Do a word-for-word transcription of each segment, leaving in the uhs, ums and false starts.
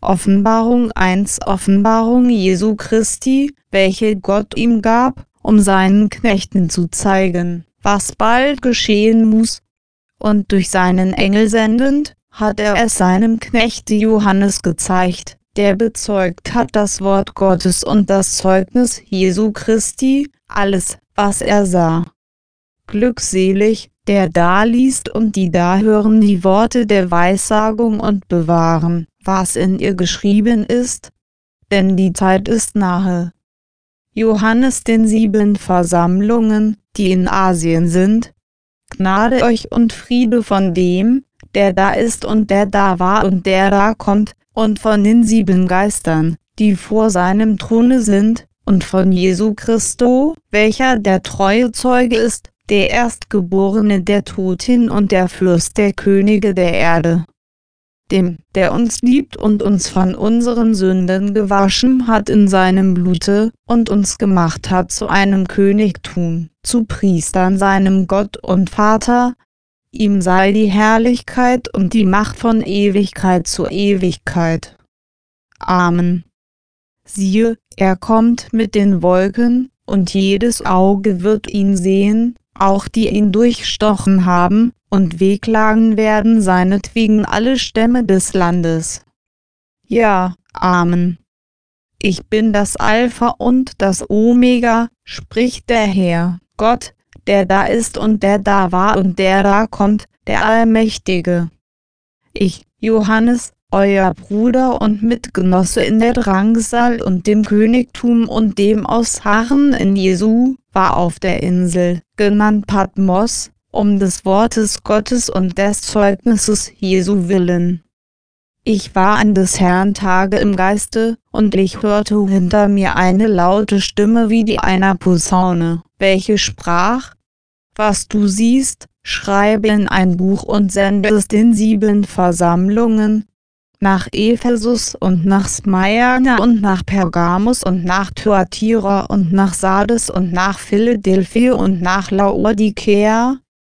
Offenbarung eins Offenbarung Jesu Christi, welche Gott ihm gab, um seinen Knechten zu zeigen, was bald geschehen muss. Und durch seinen Engel sendend, hat er es seinem Knechte Johannes gezeigt, der bezeugt hat das Wort Gottes und das Zeugnis Jesu Christi, alles, was er sah. Glückselig, der da liest und die da hören die Worte der Weissagung und bewahren, was in ihr geschrieben ist, denn die Zeit ist nahe. Johannes den sieben Versammlungen, die in Asien sind, Gnade euch und Friede von dem, der da ist und der da war und der da kommt, und von den sieben Geistern, die vor seinem Throne sind, und von Jesu Christo, welcher der treue Zeuge ist, der Erstgeborene der Toten und der Fürst der Könige der Erde. Dem, der uns liebt und uns von unseren Sünden gewaschen hat in seinem Blute, und uns gemacht hat zu einem Königtum, zu Priestern seinem Gott und Vater. Ihm sei die Herrlichkeit und die Macht von Ewigkeit zu Ewigkeit. Amen. Siehe, er kommt mit den Wolken, und jedes Auge wird ihn sehen, auch die ihn durchstochen haben, und wehklagen werden seinetwegen alle Stämme des Landes. Ja, Amen. Ich bin das Alpha und das Omega, spricht der Herr, Gott, der da ist und der da war und der da kommt, der Allmächtige. Ich, Johannes, euer Bruder und Mitgenosse in der Drangsal und dem Königtum und dem Ausharren in Jesu, war auf der Insel, genannt Patmos, um des Wortes Gottes und des Zeugnisses Jesu willen. Ich war an des Herrn Tage im Geiste, und ich hörte hinter mir eine laute Stimme wie die einer Posaune, welche sprach: Was du siehst, schreibe in ein Buch und sende es den sieben Versammlungen, nach Ephesus und nach Smyrna und nach Pergamus und nach Thyatira und nach Sardes und nach Philadelphia und nach Laodicea.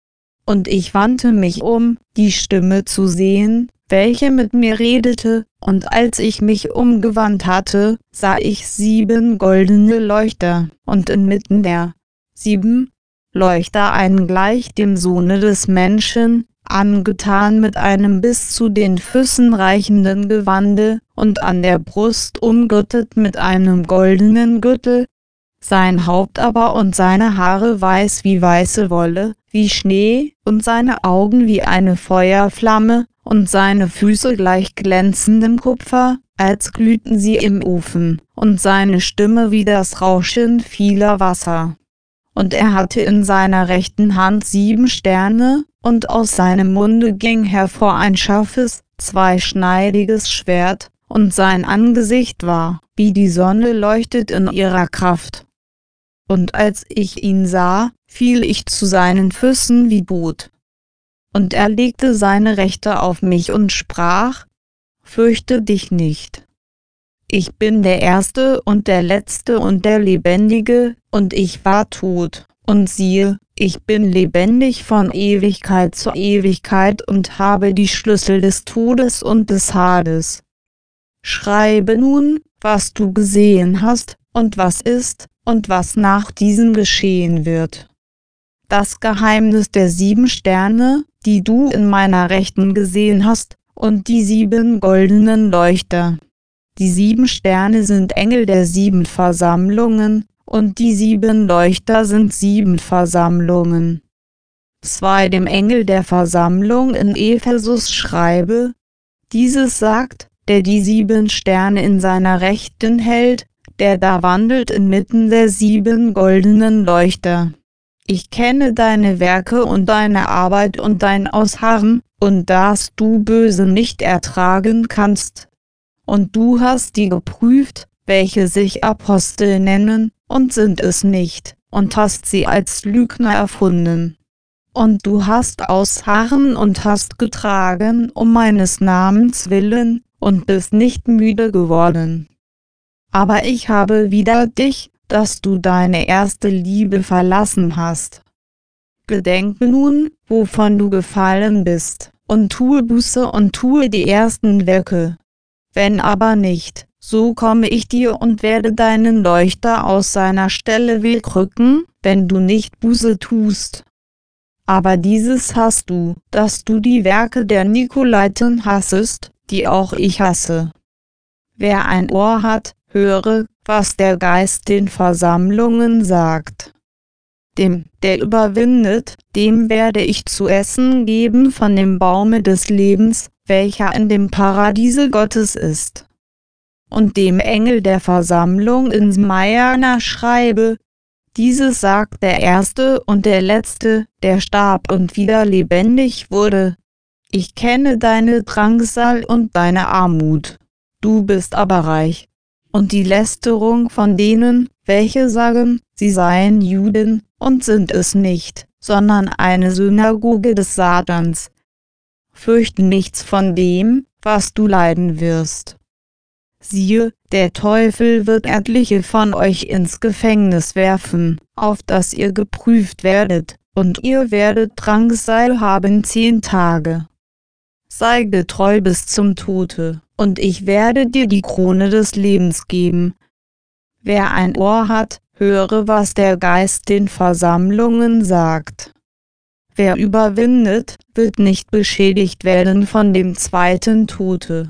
Und ich wandte mich um, die Stimme zu sehen, welche mit mir redete, und als ich mich umgewandt hatte, sah ich sieben goldene Leuchter, und inmitten der sieben Leuchter einen gleich dem Sohne des Menschen, angetan mit einem bis zu den Füßen reichenden Gewande, und an der Brust umgürtet mit einem goldenen Gürtel, sein Haupt aber und seine Haare weiß wie weiße Wolle, wie Schnee, und seine Augen wie eine Feuerflamme, und seine Füße gleich glänzendem Kupfer, als glühten sie im Ofen, und seine Stimme wie das Rauschen vieler Wasser. Und er hatte in seiner rechten Hand sieben Sterne, und aus seinem Munde ging hervor ein scharfes, zweischneidiges Schwert, und sein Angesicht war, wie die Sonne leuchtet in ihrer Kraft. Und als ich ihn sah, fiel ich zu seinen Füßen wie tot. Und er legte seine Rechte auf mich und sprach: Fürchte dich nicht. Ich bin der Erste und der Letzte und der Lebendige, und ich war tot, und siehe, ich bin lebendig von Ewigkeit zu Ewigkeit und habe die Schlüssel des Todes und des Hades. Schreibe nun, was du gesehen hast, und was ist, und was nach diesem geschehen wird. Das Geheimnis der sieben Sterne, die du in meiner Rechten gesehen hast, und die sieben goldenen Leuchter. Die sieben Sterne sind Engel der sieben Versammlungen, und die sieben Leuchter sind sieben Versammlungen. zwei Dem Engel der Versammlung in Ephesus schreibe: Dieses sagt, der die sieben Sterne in seiner Rechten hält, der da wandelt inmitten der sieben goldenen Leuchter. Ich kenne deine Werke und deine Arbeit und dein Ausharren, und dass du Böse nicht ertragen kannst. Und du hast die geprüft, welche sich Apostel nennen, und sind es nicht, und hast sie als Lügner erfunden. Und du hast ausharren und hast getragen um meines Namens willen, und bist nicht müde geworden. Aber ich habe wider dich, dass du deine erste Liebe verlassen hast. Gedenke nun, wovon du gefallen bist, und tue Buße und tue die ersten Werke. Wenn aber nicht, so komme ich dir und werde deinen Leuchter aus seiner Stelle wegrücken, wenn du nicht Buße tust. Aber dieses hast du, dass du die Werke der Nikolaiten hassest, die auch ich hasse. Wer ein Ohr hat, höre, was der Geist den Versammlungen sagt. Dem, der überwindet, dem werde ich zu essen geben von dem Baume des Lebens, welcher in dem Paradiese Gottes ist. Und dem Engel der Versammlung in Smyrna schreibe: Dieses sagt der Erste und der Letzte, der starb und wieder lebendig wurde. Ich kenne deine Drangsal und deine Armut. Du bist aber reich. Und die Lästerung von denen, welche sagen, sie seien Juden, und sind es nicht, sondern eine Synagoge des Satans. Fürchte nichts von dem, was du leiden wirst. Siehe, der Teufel wird etliche von euch ins Gefängnis werfen, auf dass ihr geprüft werdet, und ihr werdet Drangsal haben zehn Tage. Sei getreu bis zum Tode, und ich werde dir die Krone des Lebens geben. Wer ein Ohr hat, höre, was der Geist den Versammlungen sagt. Wer überwindet, wird nicht beschädigt werden von dem zweiten Tode.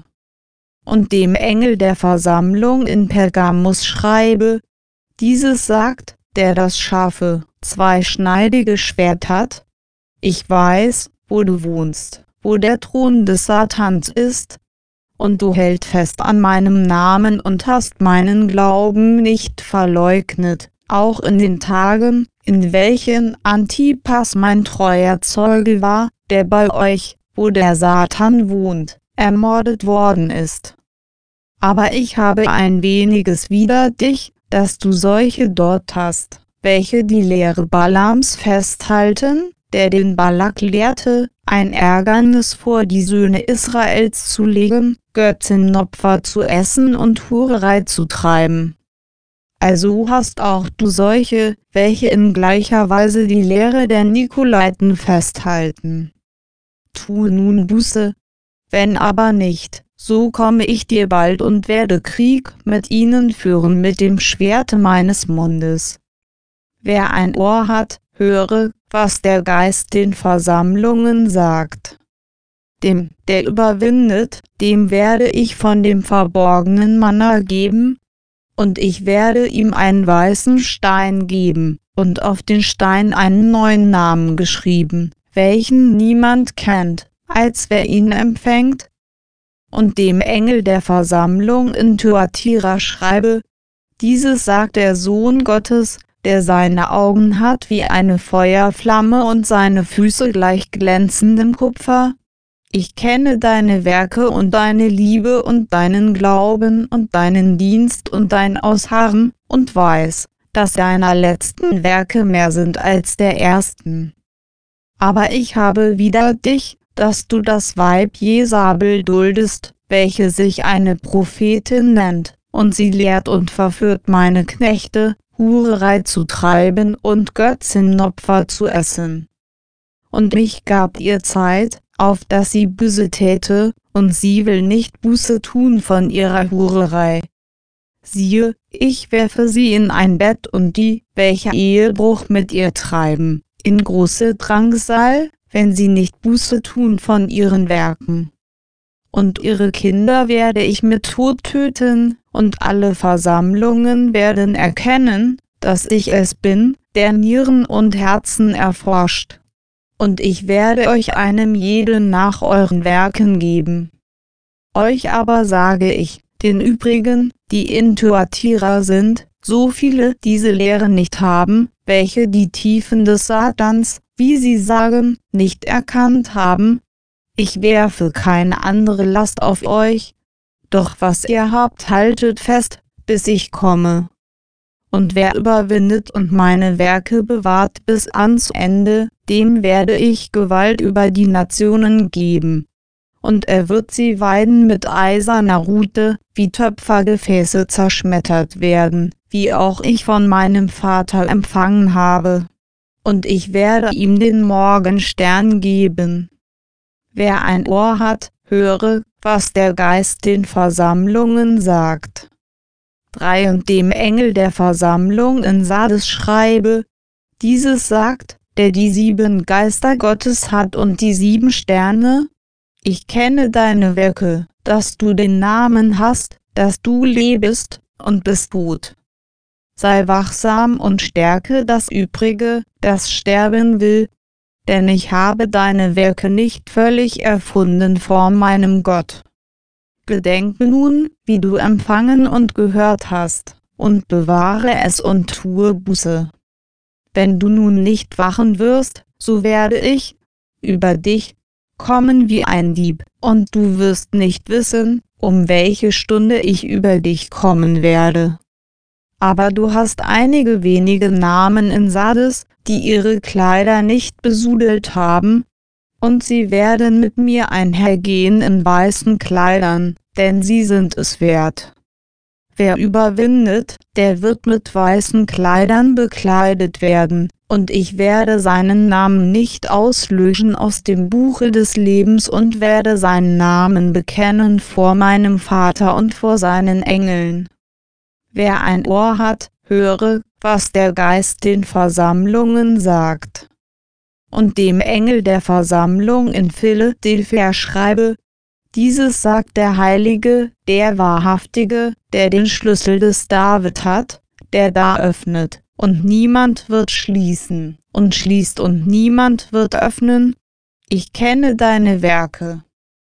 Und dem Engel der Versammlung in Pergamus schreibe: Dieses sagt, der das scharfe, zweischneidige Schwert hat: Ich weiß, wo du wohnst, wo der Thron des Satans ist, und du hältst fest an meinem Namen und hast meinen Glauben nicht verleugnet, auch in den Tagen, in welchen Antipas mein treuer Zeuge war, der bei euch, wo der Satan wohnt, ermordet worden ist. Aber ich habe ein weniges wider dich, dass du solche dort hast, welche die Lehre Balams festhalten, der den Balak lehrte, ein Ärgernis vor die Söhne Israels zu legen, Götzenopfer zu essen und Hurerei zu treiben. Also hast auch du solche, welche in gleicher Weise die Lehre der Nikolaiten festhalten. Tue nun Buße. Wenn aber nicht, so komme ich dir bald und werde Krieg mit ihnen führen mit dem Schwerte meines Mundes. Wer ein Ohr hat, höre, was der Geist den Versammlungen sagt. Dem, der überwindet, dem werde ich von dem verborgenen Manna geben, und ich werde ihm einen weißen Stein geben, und auf den Stein einen neuen Namen geschrieben, welchen niemand kennt, als wer ihn empfängt. Und dem Engel der Versammlung in Thyatira schreibe: Dieses sagt der Sohn Gottes, der seine Augen hat wie eine Feuerflamme und seine Füße gleich glänzendem Kupfer. Ich kenne deine Werke und deine Liebe und deinen Glauben und deinen Dienst und dein Ausharren, und weiß, dass deiner letzten Werke mehr sind als der ersten. Aber ich habe wider dich, dass du das Weib Jesabel duldest, welche sich eine Prophetin nennt, und sie lehrt und verführt meine Knechte, Hurerei zu treiben und Götzenopfer zu essen. Und mich gab ihr Zeit, auf dass sie Buße täte, und sie will nicht Buße tun von ihrer Hurerei. Siehe, ich werfe sie in ein Bett und die, welche Ehebruch mit ihr treiben, in große Drangsal, wenn sie nicht Buße tun von ihren Werken. Und ihre Kinder werde ich mit Tod töten, und alle Versammlungen werden erkennen, dass ich es bin, der Nieren und Herzen erforscht. Und ich werde euch einem jeden nach euren Werken geben. Euch aber sage ich, den übrigen, die in Thyatira sind, so viele diese Lehre nicht haben, welche die Tiefen des Satans, wie sie sagen, nicht erkannt haben: Ich werfe keine andere Last auf euch, doch was ihr habt, haltet fest, bis ich komme. Und wer überwindet und meine Werke bewahrt bis ans Ende, dem werde ich Gewalt über die Nationen geben. Und er wird sie weiden mit eiserner Rute, wie Töpfergefäße zerschmettert werden, wie auch ich von meinem Vater empfangen habe. Und ich werde ihm den Morgenstern geben. Wer ein Ohr hat, höre, was der Geist den Versammlungen sagt. drei Und dem Engel der Versammlung in Sardes schreibe, dieses sagt, der die sieben Geister Gottes hat und die sieben Sterne: Ich kenne deine Werke, dass du den Namen hast, dass du lebst und bist tot. Sei wachsam und stärke das Übrige, das sterben will, denn ich habe deine Werke nicht völlig erfunden vor meinem Gott. Gedenke nun, wie du empfangen und gehört hast, und bewahre es und tue Buße. Wenn du nun nicht wachen wirst, so werde ich über dich kommen wie ein Dieb, und du wirst nicht wissen, um welche Stunde ich über dich kommen werde. Aber du hast einige wenige Namen in Sardes, die ihre Kleider nicht besudelt haben, und sie werden mit mir einhergehen in weißen Kleidern, denn sie sind es wert. Wer überwindet, der wird mit weißen Kleidern bekleidet werden, und ich werde seinen Namen nicht auslöschen aus dem Buche des Lebens und werde seinen Namen bekennen vor meinem Vater und vor seinen Engeln. Wer ein Ohr hat, höre, was der Geist den Versammlungen sagt. Und dem Engel der Versammlung in Philadelphia schreibe, dieses sagt der Heilige, der Wahrhaftige, der den Schlüssel des David hat, der da öffnet, und niemand wird schließen, und schließt und niemand wird öffnen. Ich kenne deine Werke.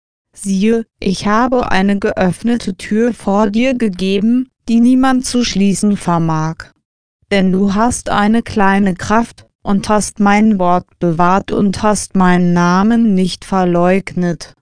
Siehe, ich habe eine geöffnete Tür vor dir gegeben, die niemand zu schließen vermag. Denn du hast eine kleine Kraft, und hast mein Wort bewahrt und hast meinen Namen nicht verleugnet.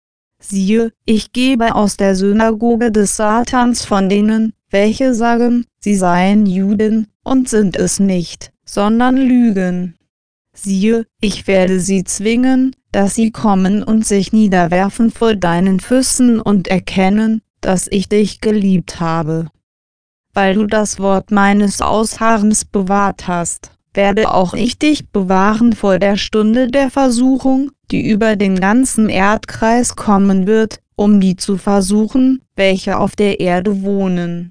Siehe, ich gebe aus der Synagoge des Satans von denen, welche sagen, sie seien Juden, und sind es nicht, sondern lügen. Siehe, ich werde sie zwingen, dass sie kommen und sich niederwerfen vor deinen Füßen und erkennen, dass ich dich geliebt habe. Weil du das Wort meines Ausharrens bewahrt hast, werde auch ich dich bewahren vor der Stunde der Versuchung, die über den ganzen Erdkreis kommen wird, um die zu versuchen, welche auf der Erde wohnen.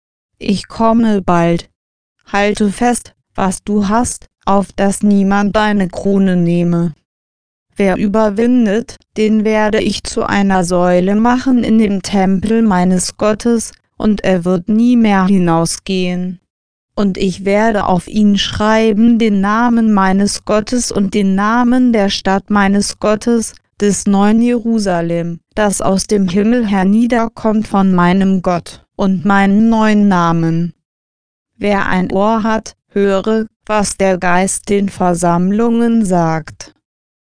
Ich komme bald. Halte fest, was du hast, auf dass niemand deine Krone nehme. Wer überwindet, den werde ich zu einer Säule machen in dem Tempel meines Gottes, und er wird nie mehr hinausgehen. Und ich werde auf ihn schreiben den Namen meines Gottes und den Namen der Stadt meines Gottes, des neuen Jerusalem, das aus dem Himmel herniederkommt von meinem Gott, und meinen neuen Namen. Wer ein Ohr hat, höre, was der Geist den Versammlungen sagt.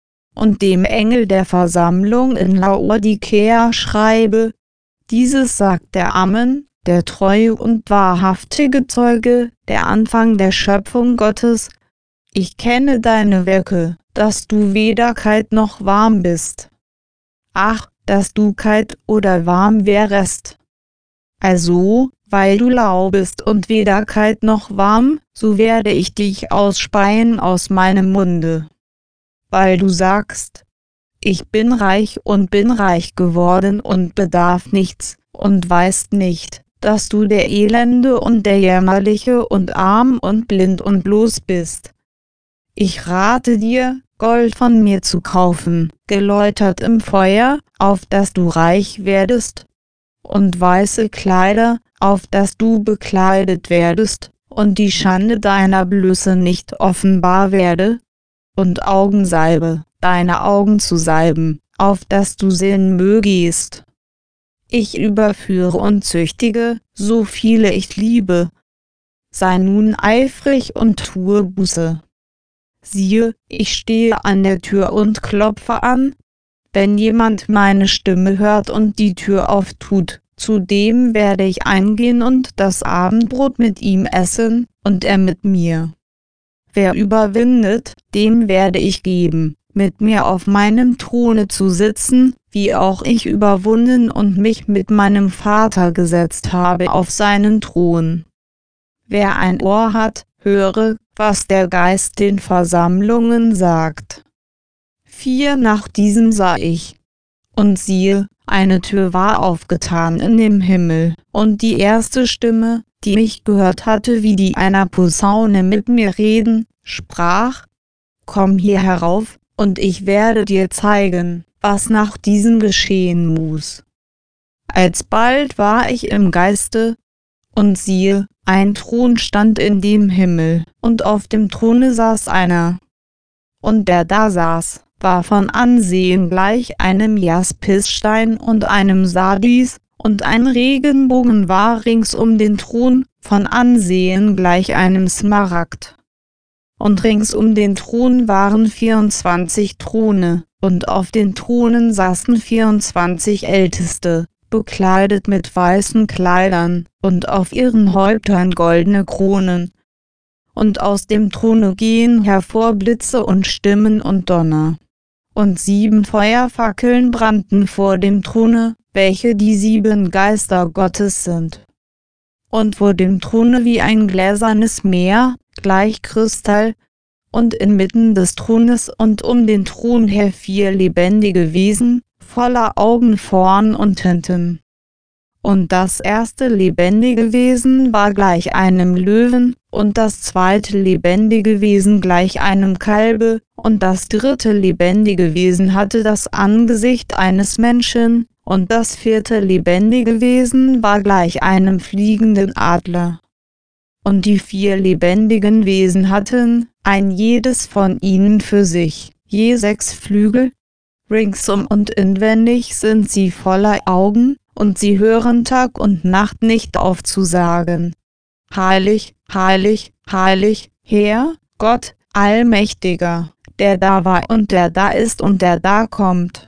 Und dem Engel der Versammlung in Laodikea schreibe, dieses sagt der Amen, der treue und wahrhaftige Zeuge, der Anfang der Schöpfung Gottes. Ich kenne deine Werke, dass du weder kalt noch warm bist. Ach, dass du kalt oder warm wärest. Also, weil du lau bist und weder kalt noch warm, so werde ich dich ausspeien aus meinem Munde. Weil du sagst, ich bin reich und bin reich geworden und bedarf nichts, und weißt nicht, dass du der Elende und der Jämmerliche und arm und blind und bloß bist. Ich rate dir, Gold von mir zu kaufen, geläutert im Feuer, auf dass du reich werdest, und weiße Kleider, auf dass du bekleidet werdest, und die Schande deiner Blöße nicht offenbar werde, und Augensalbe, deine Augen zu salben, auf dass du sehen mögest. Ich überführe und züchtige, so viele ich liebe. Sei nun eifrig und tue Buße. Siehe, ich stehe an der Tür und klopfe an. Wenn jemand meine Stimme hört und die Tür auftut, zu dem werde ich eingehen und das Abendbrot mit ihm essen, und er mit mir. Wer überwindet, dem werde ich geben, mit mir auf meinem Throne zu sitzen, wie auch ich überwunden und mich mit meinem Vater gesetzt habe auf seinen Thron. Wer ein Ohr hat, höre, was der Geist den Versammlungen sagt. vier Nach diesem sah ich, Und siehe, eine Tür war aufgetan in dem Himmel, und die erste Stimme, die ich gehört hatte wie die einer Posaune mit mir reden, sprach: Komm hier herauf, und ich werde dir zeigen, was nach diesem geschehen muss. Alsbald war ich im Geiste, und siehe, ein Thron stand in dem Himmel, und auf dem Throne saß einer. Und der da saß, war von Ansehen gleich einem Jaspisstein und einem Sardis, und ein Regenbogen war rings um den Thron, von Ansehen gleich einem Smaragd. Und rings um den Thron waren vierundzwanzig Throne, und auf den Thronen saßen vierundzwanzig Älteste, bekleidet mit weißen Kleidern, und auf ihren Häuptern goldene Kronen. Und aus dem Throne gehen hervor Blitze und Stimmen und Donner. Und sieben Feuerfackeln brannten vor dem Throne, welche die sieben Geister Gottes sind. Und vor dem Throne wie ein gläsernes Meer, gleich Kristall, und inmitten des Thrones und um den Thron her vier lebendige Wesen, voller Augen vorn und hinten. Und das erste lebendige Wesen war gleich einem Löwen, und das zweite lebendige Wesen gleich einem Kalbe, und das dritte lebendige Wesen hatte das Angesicht eines Menschen, und das vierte lebendige Wesen war gleich einem fliegenden Adler. Und die vier lebendigen Wesen hatten, ein jedes von ihnen für sich, je sechs Flügel. Ringsum und inwendig sind sie voller Augen, und sie hören Tag und Nacht nicht auf zu sagen: Heilig, heilig, heilig, Herr, Gott, Allmächtiger, der da war und der da ist und der da kommt.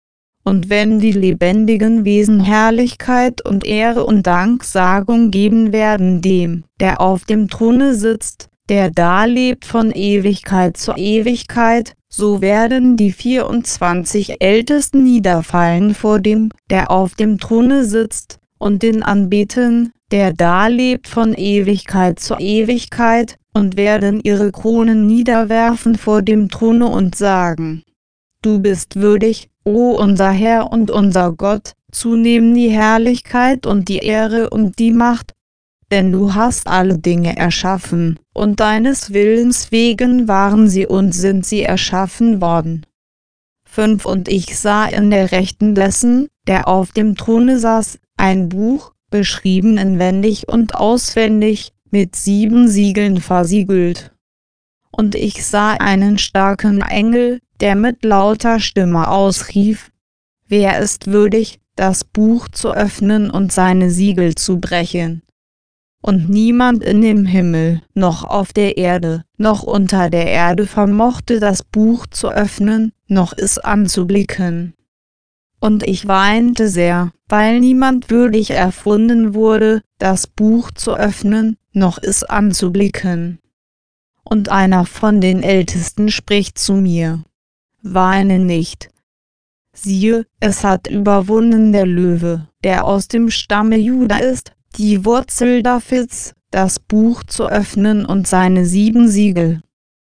Und wenn die lebendigen Wesen Herrlichkeit und Ehre und Danksagung geben werden dem, der auf dem Throne sitzt, der da lebt von Ewigkeit zu Ewigkeit, so werden die vierundzwanzig Ältesten niederfallen vor dem, der auf dem Throne sitzt, und den anbeten, der da lebt von Ewigkeit zu Ewigkeit, und werden ihre Kronen niederwerfen vor dem Throne und sagen: Du bist würdig, o unser Herr und unser Gott, zu nehmen die Herrlichkeit und die Ehre und die Macht, denn du hast alle Dinge erschaffen, und deines Willens wegen waren sie und sind sie erschaffen worden. fünf Und ich sah in der Rechten dessen, der auf dem Throne saß, ein Buch, beschrieben inwendig und auswendig, mit sieben Siegeln versiegelt. Und ich sah einen starken Engel, der mit lauter Stimme ausrief: Wer ist würdig, das Buch zu öffnen und seine Siegel zu brechen? Und niemand in dem Himmel, noch auf der Erde, noch unter der Erde vermochte das Buch zu öffnen, noch es anzublicken. Und ich weinte sehr, weil niemand würdig erfunden wurde, das Buch zu öffnen, noch es anzublicken. Und einer von den Ältesten spricht zu mir: Weine nicht. Siehe, es hat überwunden der Löwe, der aus dem Stamme Juda ist, die Wurzel Davids, das Buch zu öffnen und seine sieben Siegel.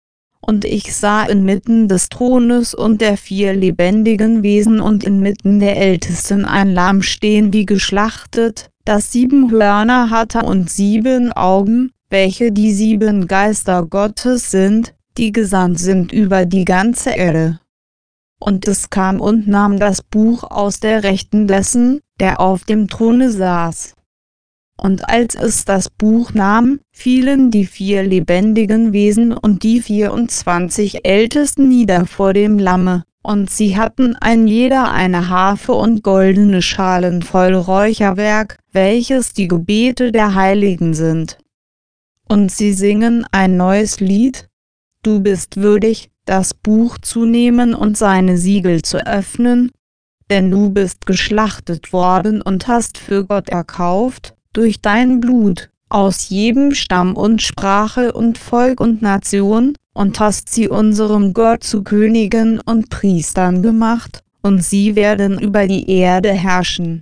Und ich sah inmitten des Thrones und der vier lebendigen Wesen und inmitten der Ältesten ein Lamm stehen wie geschlachtet, das sieben Hörner hatte und sieben Augen, welche die sieben Geister Gottes sind, die gesandt sind über die ganze Erde. Und es kam und nahm das Buch aus der Rechten dessen, der auf dem Throne saß. Und als es das Buch nahm, fielen die vier lebendigen Wesen und die vierundzwanzig Ältesten nieder vor dem Lamme, und sie hatten ein jeder eine Harfe und goldene Schalen voll Räucherwerk, welches die Gebete der Heiligen sind. Und sie singen ein neues Lied: Du bist würdig, das Buch zu nehmen und seine Siegel zu öffnen, denn du bist geschlachtet worden und hast für Gott erkauft, durch dein Blut, aus jedem Stamm und Sprache und Volk und Nation, und hast sie unserem Gott zu Königen und Priestern gemacht, und sie werden über die Erde herrschen.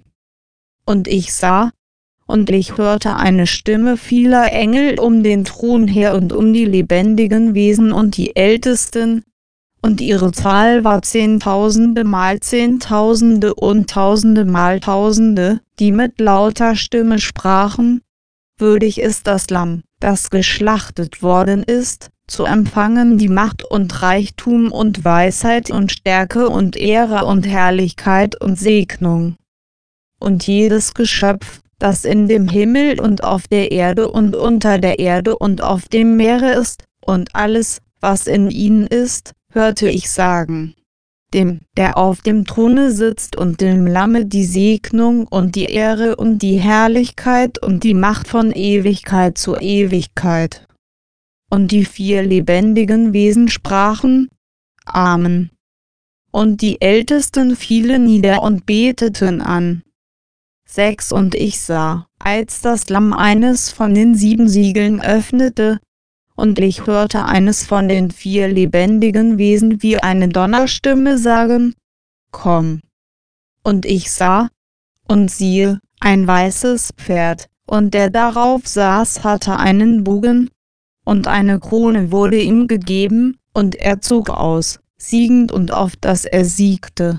Und ich sah, und ich hörte eine Stimme vieler Engel um den Thron her und um die lebendigen Wesen und die Ältesten, und ihre Zahl war Zehntausende mal Zehntausende und Tausende mal Tausende, die mit lauter Stimme sprachen: Würdig ist das Lamm, das geschlachtet worden ist, zu empfangen die Macht und Reichtum und Weisheit und Stärke und Ehre und Herrlichkeit und Segnung. Und jedes Geschöpf, das in dem Himmel und auf der Erde und unter der Erde und auf dem Meere ist, und alles, was in ihnen ist, hörte ich sagen: Dem, der auf dem Throne sitzt und dem Lamme die Segnung und die Ehre und die Herrlichkeit und die Macht von Ewigkeit zu Ewigkeit. Und die vier lebendigen Wesen sprachen: Amen. Und die Ältesten fielen nieder und beteten an. Sechs Und ich sah, als das Lamm eines von den sieben Siegeln öffnete, und ich hörte eines von den vier lebendigen Wesen wie eine Donnerstimme sagen: Komm. Und ich sah, und siehe, ein weißes Pferd, und der darauf saß hatte einen Bogen, und eine Krone wurde ihm gegeben, und er zog aus, siegend und auf dass er siegte.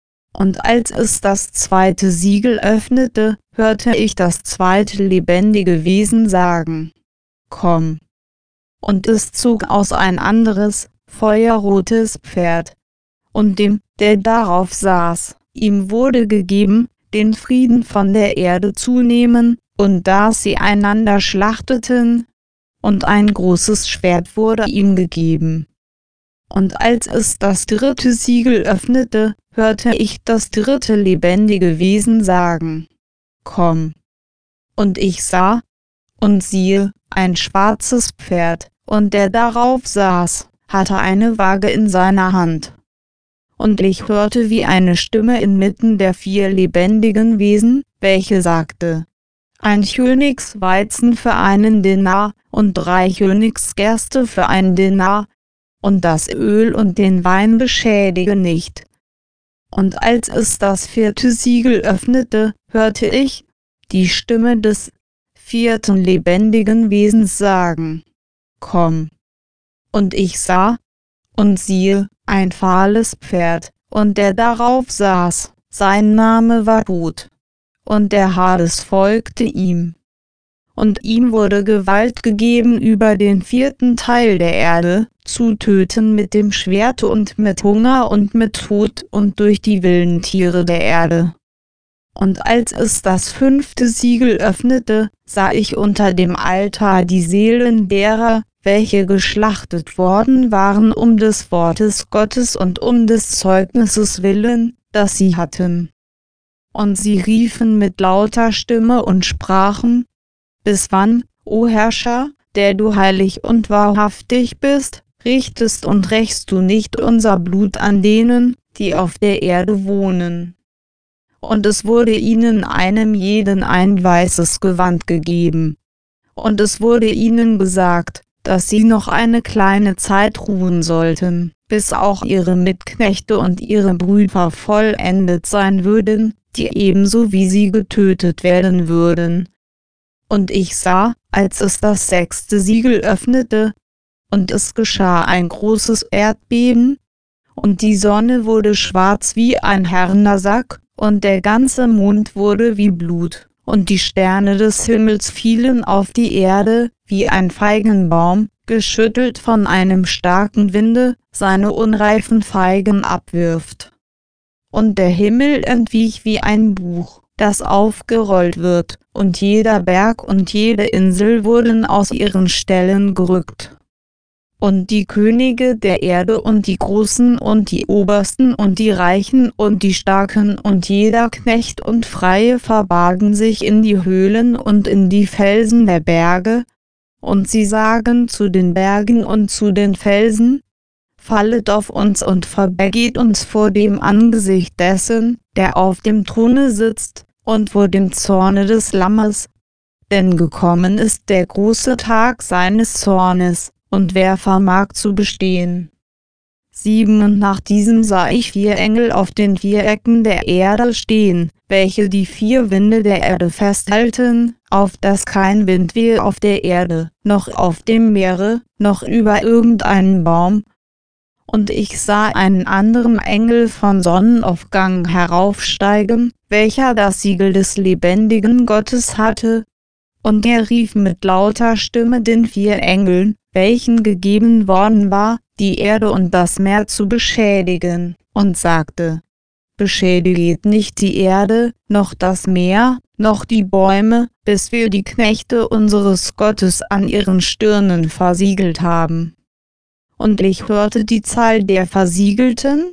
Und als es das zweite Siegel öffnete, hörte ich das zweite lebendige Wesen sagen: Komm. Und es zog aus ein anderes, feuerrotes Pferd. Und dem, der darauf saß, ihm wurde gegeben, den Frieden von der Erde zu nehmen, und da sie einander schlachteten, und ein großes Schwert wurde ihm gegeben. Und als es das dritte Siegel öffnete, hörte ich das dritte lebendige Wesen sagen: Komm. Und ich sah, und siehe, ein schwarzes Pferd, und der darauf saß, hatte eine Waage in seiner Hand. Und ich hörte wie eine Stimme inmitten der vier lebendigen Wesen, welche sagte: Ein Königsweizen für einen Denar, und drei Königsgerste für einen Denar, und das Öl und den Wein beschädige nicht. Und als es das vierte Siegel öffnete, hörte ich die Stimme des vierten lebendigen Wesens sagen: Komm. Und ich sah, und siehe, ein fahles Pferd, und der darauf saß, sein Name war Tod, und der Hades folgte ihm. Und ihm wurde Gewalt gegeben über den vierten Teil der Erde, zu töten mit dem Schwert und mit Hunger und mit Tod und durch die wilden Tiere der Erde. Und als es das fünfte Siegel öffnete, sah ich unter dem Altar die Seelen derer, welche geschlachtet worden waren um des Wortes Gottes und um des Zeugnisses willen, das sie hatten. Und sie riefen mit lauter Stimme und sprachen: Bis wann, o Herrscher, der du heilig und wahrhaftig bist, richtest und rächst du nicht unser Blut an denen, die auf der Erde wohnen? Und es wurde ihnen einem jeden ein weißes Gewand gegeben. Und es wurde ihnen gesagt, dass sie noch eine kleine Zeit ruhen sollten, bis auch ihre Mitknechte und ihre Brüder vollendet sein würden, die ebenso wie sie getötet werden würden. Und ich sah, als es das sechste Siegel öffnete, und es geschah ein großes Erdbeben, und die Sonne wurde schwarz wie ein herner Sack, und der ganze Mond wurde wie Blut, und die Sterne des Himmels fielen auf die Erde, wie ein Feigenbaum, geschüttelt von einem starken Winde, seine unreifen Feigen abwirft. Und der Himmel entwich wie ein Buch, das aufgerollt wird, und jeder Berg und jede Insel wurden aus ihren Stellen gerückt. Und die Könige der Erde und die Großen und die Obersten und die Reichen und die Starken und jeder Knecht und Freie verbargen sich in die Höhlen und in die Felsen der Berge, und sie sagen zu den Bergen und zu den Felsen: Fallet auf uns und verberget uns vor dem Angesicht dessen, der auf dem Throne sitzt, und vor dem Zorne des Lammes. Denn gekommen ist der große Tag seines Zornes, und wer vermag zu bestehen? Sieben Und nach diesem sah ich vier Engel auf den vier Ecken der Erde stehen, welche die vier Winde der Erde festhalten, auf dass kein Wind wehe auf der Erde, noch auf dem Meere, noch über irgendeinen Baum. Und ich sah einen anderen Engel von Sonnenaufgang heraufsteigen, welcher das Siegel des lebendigen Gottes hatte. Und er rief mit lauter Stimme den vier Engeln, welchen gegeben worden war, die Erde und das Meer zu beschädigen, und sagte: Beschädiget nicht die Erde, noch das Meer, noch die Bäume, bis wir die Knechte unseres Gottes an ihren Stirnen versiegelt haben. Und ich hörte die Zahl der Versiegelten,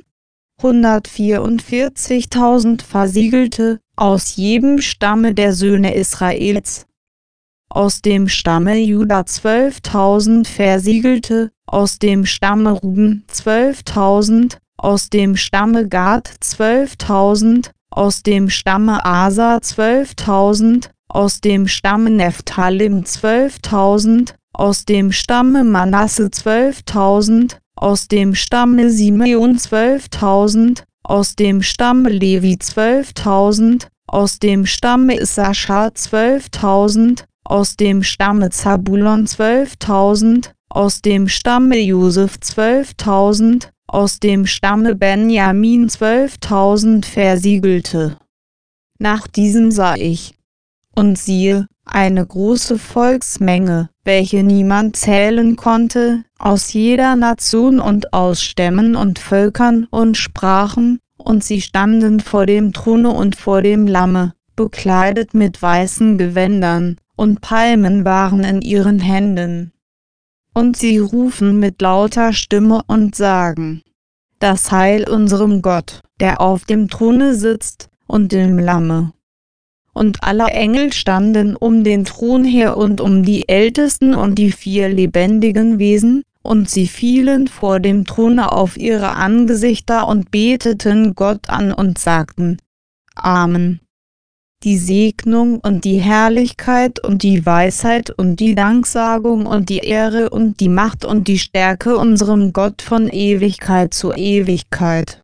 hundertvierundvierzigtausend Versiegelte, aus jedem Stamme der Söhne Israels. Aus dem Stamme Juda zwölftausend Versiegelte, aus dem Stamme Ruben zwölftausend, aus dem Stamme Gad zwölftausend, aus dem Stamme Aser zwölftausend, aus dem Stamme Nephthalim zwölftausend, aus dem Stamme Manasse zwölftausend, aus dem Stamme Simeon zwölftausend, aus dem Stamme Levi zwölftausend, aus dem Stamme Issachar zwölftausend, aus dem Stamme Zabulon zwölftausend, aus dem Stamme Josef zwölftausend, aus dem Stamme Benjamin zwölftausend Versiegelte. Nach diesem sah ich, und siehe, eine große Volksmenge, welche niemand zählen konnte, aus jeder Nation und aus Stämmen und Völkern und Sprachen, und sie standen vor dem Throne und vor dem Lamme, bekleidet mit weißen Gewändern, und Palmen waren in ihren Händen. Und sie rufen mit lauter Stimme und sagen: Das Heil unserem Gott, der auf dem Throne sitzt, und dem Lamme. Und alle Engel standen um den Thron her und um die Ältesten und die vier lebendigen Wesen, und sie fielen vor dem Throne auf ihre Angesichter und beteten Gott an und sagten: Amen. Die Segnung und die Herrlichkeit und die Weisheit und die Danksagung und die Ehre und die Macht und die Stärke unserem Gott von Ewigkeit zu Ewigkeit.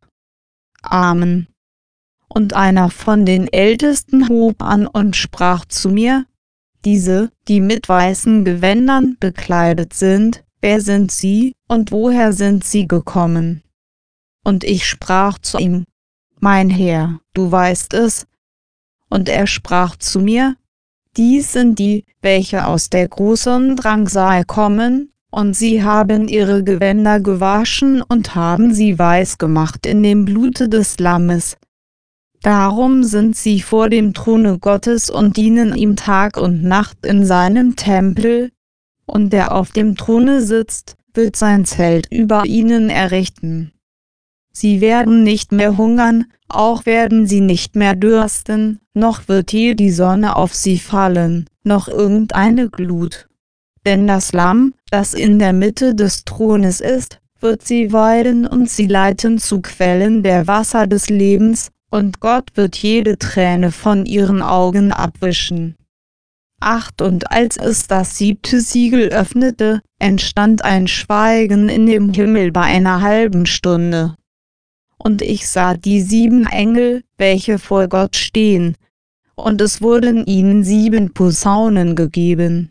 Amen. Und einer von den Ältesten hob an und sprach zu mir: Diese, die mit weißen Gewändern bekleidet sind, wer sind sie, und woher sind sie gekommen? Und ich sprach zu ihm: Mein Herr, du weißt es. Und er sprach zu mir: Dies sind die, welche aus der großen Drangsal kommen, und sie haben ihre Gewänder gewaschen und haben sie weiß gemacht in dem Blute des Lammes. Darum sind sie vor dem Throne Gottes und dienen ihm Tag und Nacht in seinem Tempel, und der auf dem Throne sitzt, wird sein Zelt über ihnen errichten. Sie werden nicht mehr hungern, auch werden sie nicht mehr dürsten, noch wird je die Sonne auf sie fallen, noch irgendeine Glut. Denn das Lamm, das in der Mitte des Thrones ist, wird sie weiden und sie leiten zu Quellen der Wasser des Lebens, und Gott wird jede Träne von ihren Augen abwischen. Acht und als es das siebte Siegel öffnete, entstand ein Schweigen in dem Himmel bei einer halben Stunde. Und ich sah die sieben Engel, welche vor Gott stehen, und es wurden ihnen sieben Posaunen gegeben.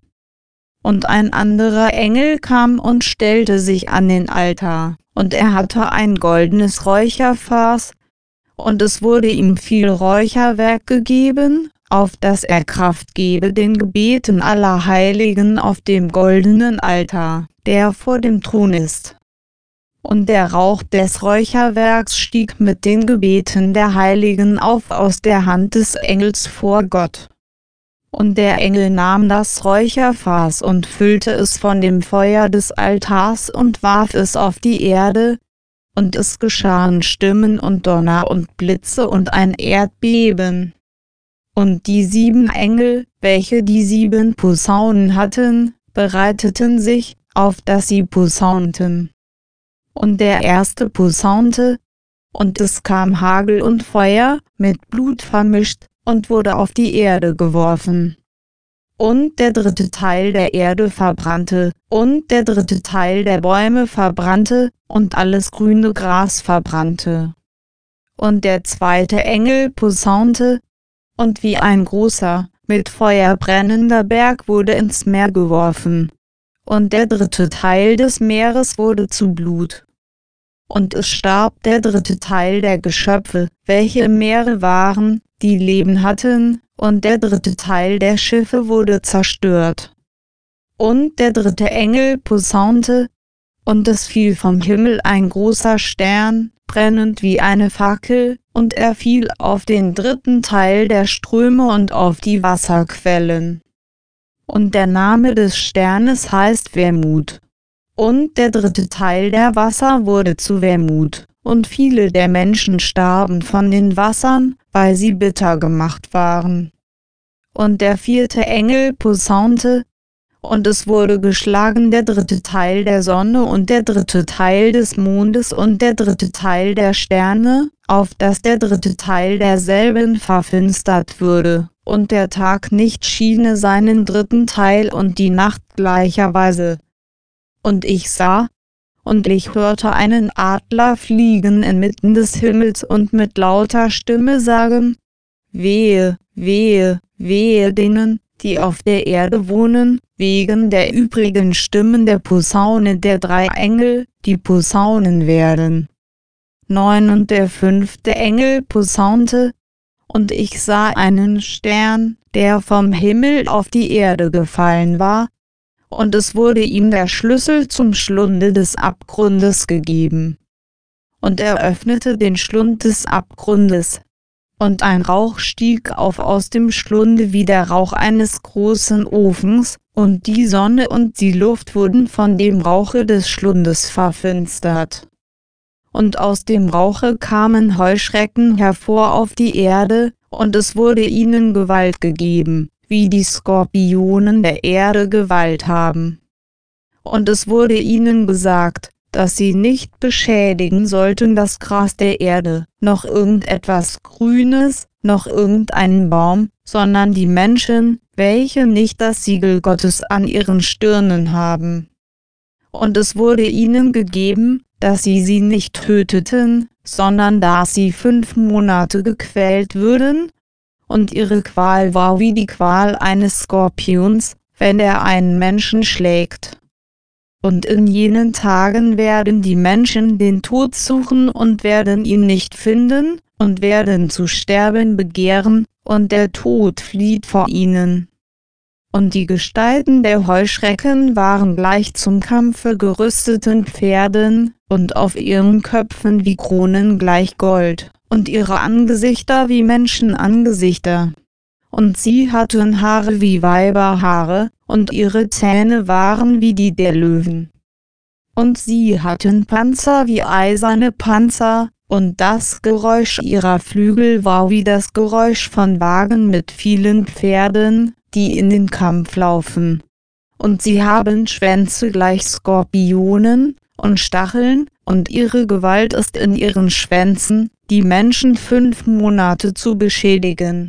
Und ein anderer Engel kam und stellte sich an den Altar, und er hatte ein goldenes Räucherfass, und es wurde ihm viel Räucherwerk gegeben, auf das er Kraft gebe den Gebeten aller Heiligen auf dem goldenen Altar, der vor dem Thron ist. Und der Rauch des Räucherwerks stieg mit den Gebeten der Heiligen auf aus der Hand des Engels vor Gott. Und der Engel nahm das Räucherfass und füllte es von dem Feuer des Altars und warf es auf die Erde, und es geschahen Stimmen und Donner und Blitze und ein Erdbeben. Und die sieben Engel, welche die sieben Posaunen hatten, bereiteten sich, auf dass sie posaunten. Und der erste posaunte, und es kam Hagel und Feuer, mit Blut vermischt, und wurde auf die Erde geworfen. Und der dritte Teil der Erde verbrannte, und der dritte Teil der Bäume verbrannte, und alles grüne Gras verbrannte. Und der zweite Engel posaunte, und wie ein großer, mit Feuer brennender Berg wurde ins Meer geworfen. Und der dritte Teil des Meeres wurde zu Blut. Und es starb der dritte Teil der Geschöpfe, welche im Meere waren, die Leben hatten, und der dritte Teil der Schiffe wurde zerstört. Und der dritte Engel posaunte, und es fiel vom Himmel ein großer Stern, brennend wie eine Fackel, und er fiel auf den dritten Teil der Ströme und auf die Wasserquellen. Und der Name des Sternes heißt Wermut. Und der dritte Teil der Wasser wurde zu Wermut, und viele der Menschen starben von den Wassern, weil sie bitter gemacht waren. Und der vierte Engel posaunte, und es wurde geschlagen der dritte Teil der Sonne und der dritte Teil des Mondes und der dritte Teil der Sterne, auf dass der dritte Teil derselben verfinstert würde, und der Tag nicht schiene seinen dritten Teil und die Nacht gleicherweise. Und ich sah, und ich hörte einen Adler fliegen inmitten des Himmels und mit lauter Stimme sagen: Wehe, wehe, wehe denen, die auf der Erde wohnen, wegen der übrigen Stimmen der Posaune der drei Engel, die posaunen werden. Neun und der fünfte Engel posaunte, und ich sah einen Stern, der vom Himmel auf die Erde gefallen war, und es wurde ihm der Schlüssel zum Schlunde des Abgrundes gegeben. Und er öffnete den Schlund des Abgrundes, und ein Rauch stieg auf aus dem Schlunde wie der Rauch eines großen Ofens, und die Sonne und die Luft wurden von dem Rauche des Schlundes verfinstert. Und aus dem Rauche kamen Heuschrecken hervor auf die Erde, und es wurde ihnen Gewalt gegeben, wie die Skorpionen der Erde Gewalt haben. Und es wurde ihnen gesagt, dass sie nicht beschädigen sollten das Gras der Erde, noch irgendetwas Grünes, noch irgendeinen Baum, sondern die Menschen, welche nicht das Siegel Gottes an ihren Stirnen haben. Und es wurde ihnen gegeben, dass sie sie nicht töteten, sondern dass sie fünf Monate gequält würden, und ihre Qual war wie die Qual eines Skorpions, wenn er einen Menschen schlägt. Und in jenen Tagen werden die Menschen den Tod suchen und werden ihn nicht finden, und werden zu sterben begehren, und der Tod flieht vor ihnen. Und die Gestalten der Heuschrecken waren gleich zum Kampfe gerüsteten Pferden, und auf ihren Köpfen wie Kronen gleich Gold, und ihre Angesichter wie Menschenangesichter. Und sie hatten Haare wie Weiberhaare, und ihre Zähne waren wie die der Löwen. Und sie hatten Panzer wie eiserne Panzer, und das Geräusch ihrer Flügel war wie das Geräusch von Wagen mit vielen Pferden, die in den Kampf laufen. Und sie haben Schwänze gleich Skorpionen, und Stacheln, und ihre Gewalt ist in ihren Schwänzen, die Menschen fünf Monate zu beschädigen.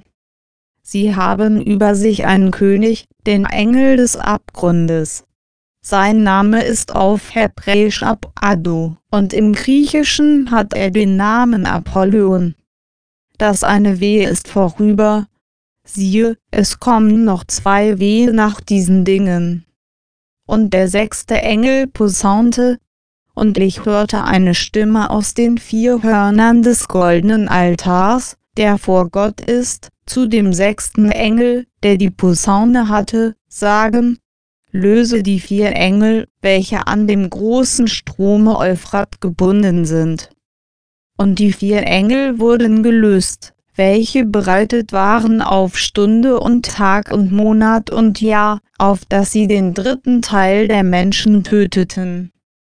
Sie haben über sich einen König, den Engel des Abgrundes. Sein Name ist auf Hebräisch Ab-Ado, und im Griechischen hat er den Namen Apollyon. Das eine Wehe ist vorüber, siehe, es kommen noch zwei Wehe nach diesen Dingen. Und der sechste Engel posaunte, und ich hörte eine Stimme aus den vier Hörnern des goldenen Altars, der vor Gott ist, zu dem sechsten Engel, der die Posaune hatte, sagen: Löse die vier Engel, welche an dem großen Strome Euphrat gebunden sind. Und die vier Engel wurden gelöst, welche bereitet waren auf Stunde und Tag und Monat und Jahr, auf dass sie den dritten Teil der Menschen töteten.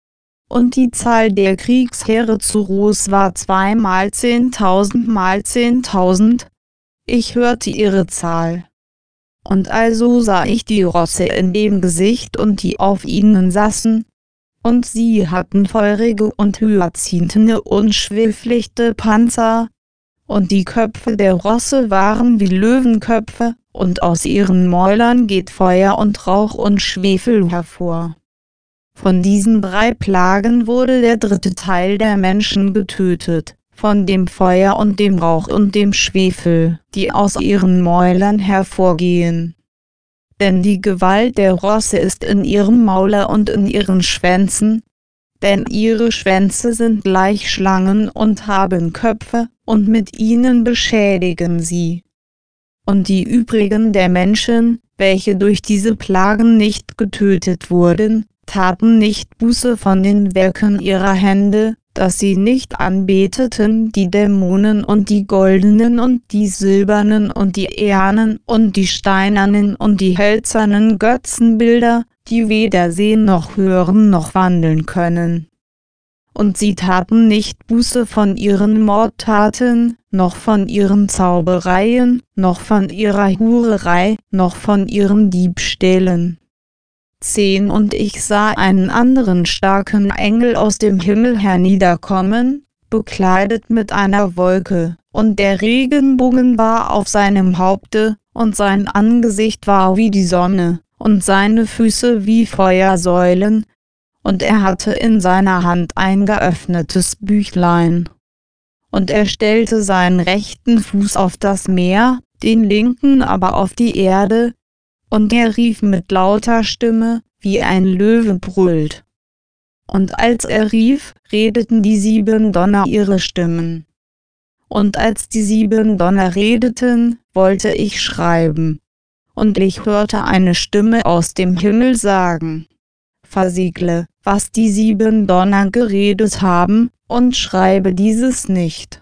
Und die Zahl der Kriegsheere zu Ros war zweimal zehntausend mal zehntausend. Ich hörte ihre Zahl. Und also sah ich die Rosse in dem Gesicht und die auf ihnen saßen, und sie hatten feurige und hyazinthene und schweflichte Panzer, und die Köpfe der Rosse waren wie Löwenköpfe, und aus ihren Mäulern geht Feuer und Rauch und Schwefel hervor. Von diesen drei Plagen wurde der dritte Teil der Menschen getötet, von dem Feuer und dem Rauch und dem Schwefel, die aus ihren Mäulern hervorgehen. Denn die Gewalt der Rosse ist in ihrem Maule und in ihren Schwänzen, denn ihre Schwänze sind gleich Schlangen und haben Köpfe, und mit ihnen beschädigen sie. Und die übrigen der Menschen, welche durch diese Plagen nicht getötet wurden, taten nicht Buße von den Werken ihrer Hände, dass sie nicht anbeteten die Dämonen und die goldenen und die silbernen und die ehernen und die steinernen und die hölzernen Götzenbilder, die weder sehen noch hören noch wandeln können. Und sie taten nicht Buße von ihren Mordtaten, noch von ihren Zaubereien, noch von ihrer Hurerei, noch von ihren Diebstählen. zehn Und ich sah einen anderen starken Engel aus dem Himmel herniederkommen, bekleidet mit einer Wolke, und der Regenbogen war auf seinem Haupte, und sein Angesicht war wie die Sonne, und seine Füße wie Feuersäulen, und er hatte in seiner Hand ein geöffnetes Büchlein. Und er stellte seinen rechten Fuß auf das Meer, den linken aber auf die Erde, und er rief mit lauter Stimme, wie ein Löwe brüllt. Und als er rief, redeten die sieben Donner ihre Stimmen. Und als die sieben Donner redeten, wollte ich schreiben. Und ich hörte eine Stimme aus dem Himmel sagen: Versiegle, was die sieben Donner geredet haben, und schreibe dieses nicht.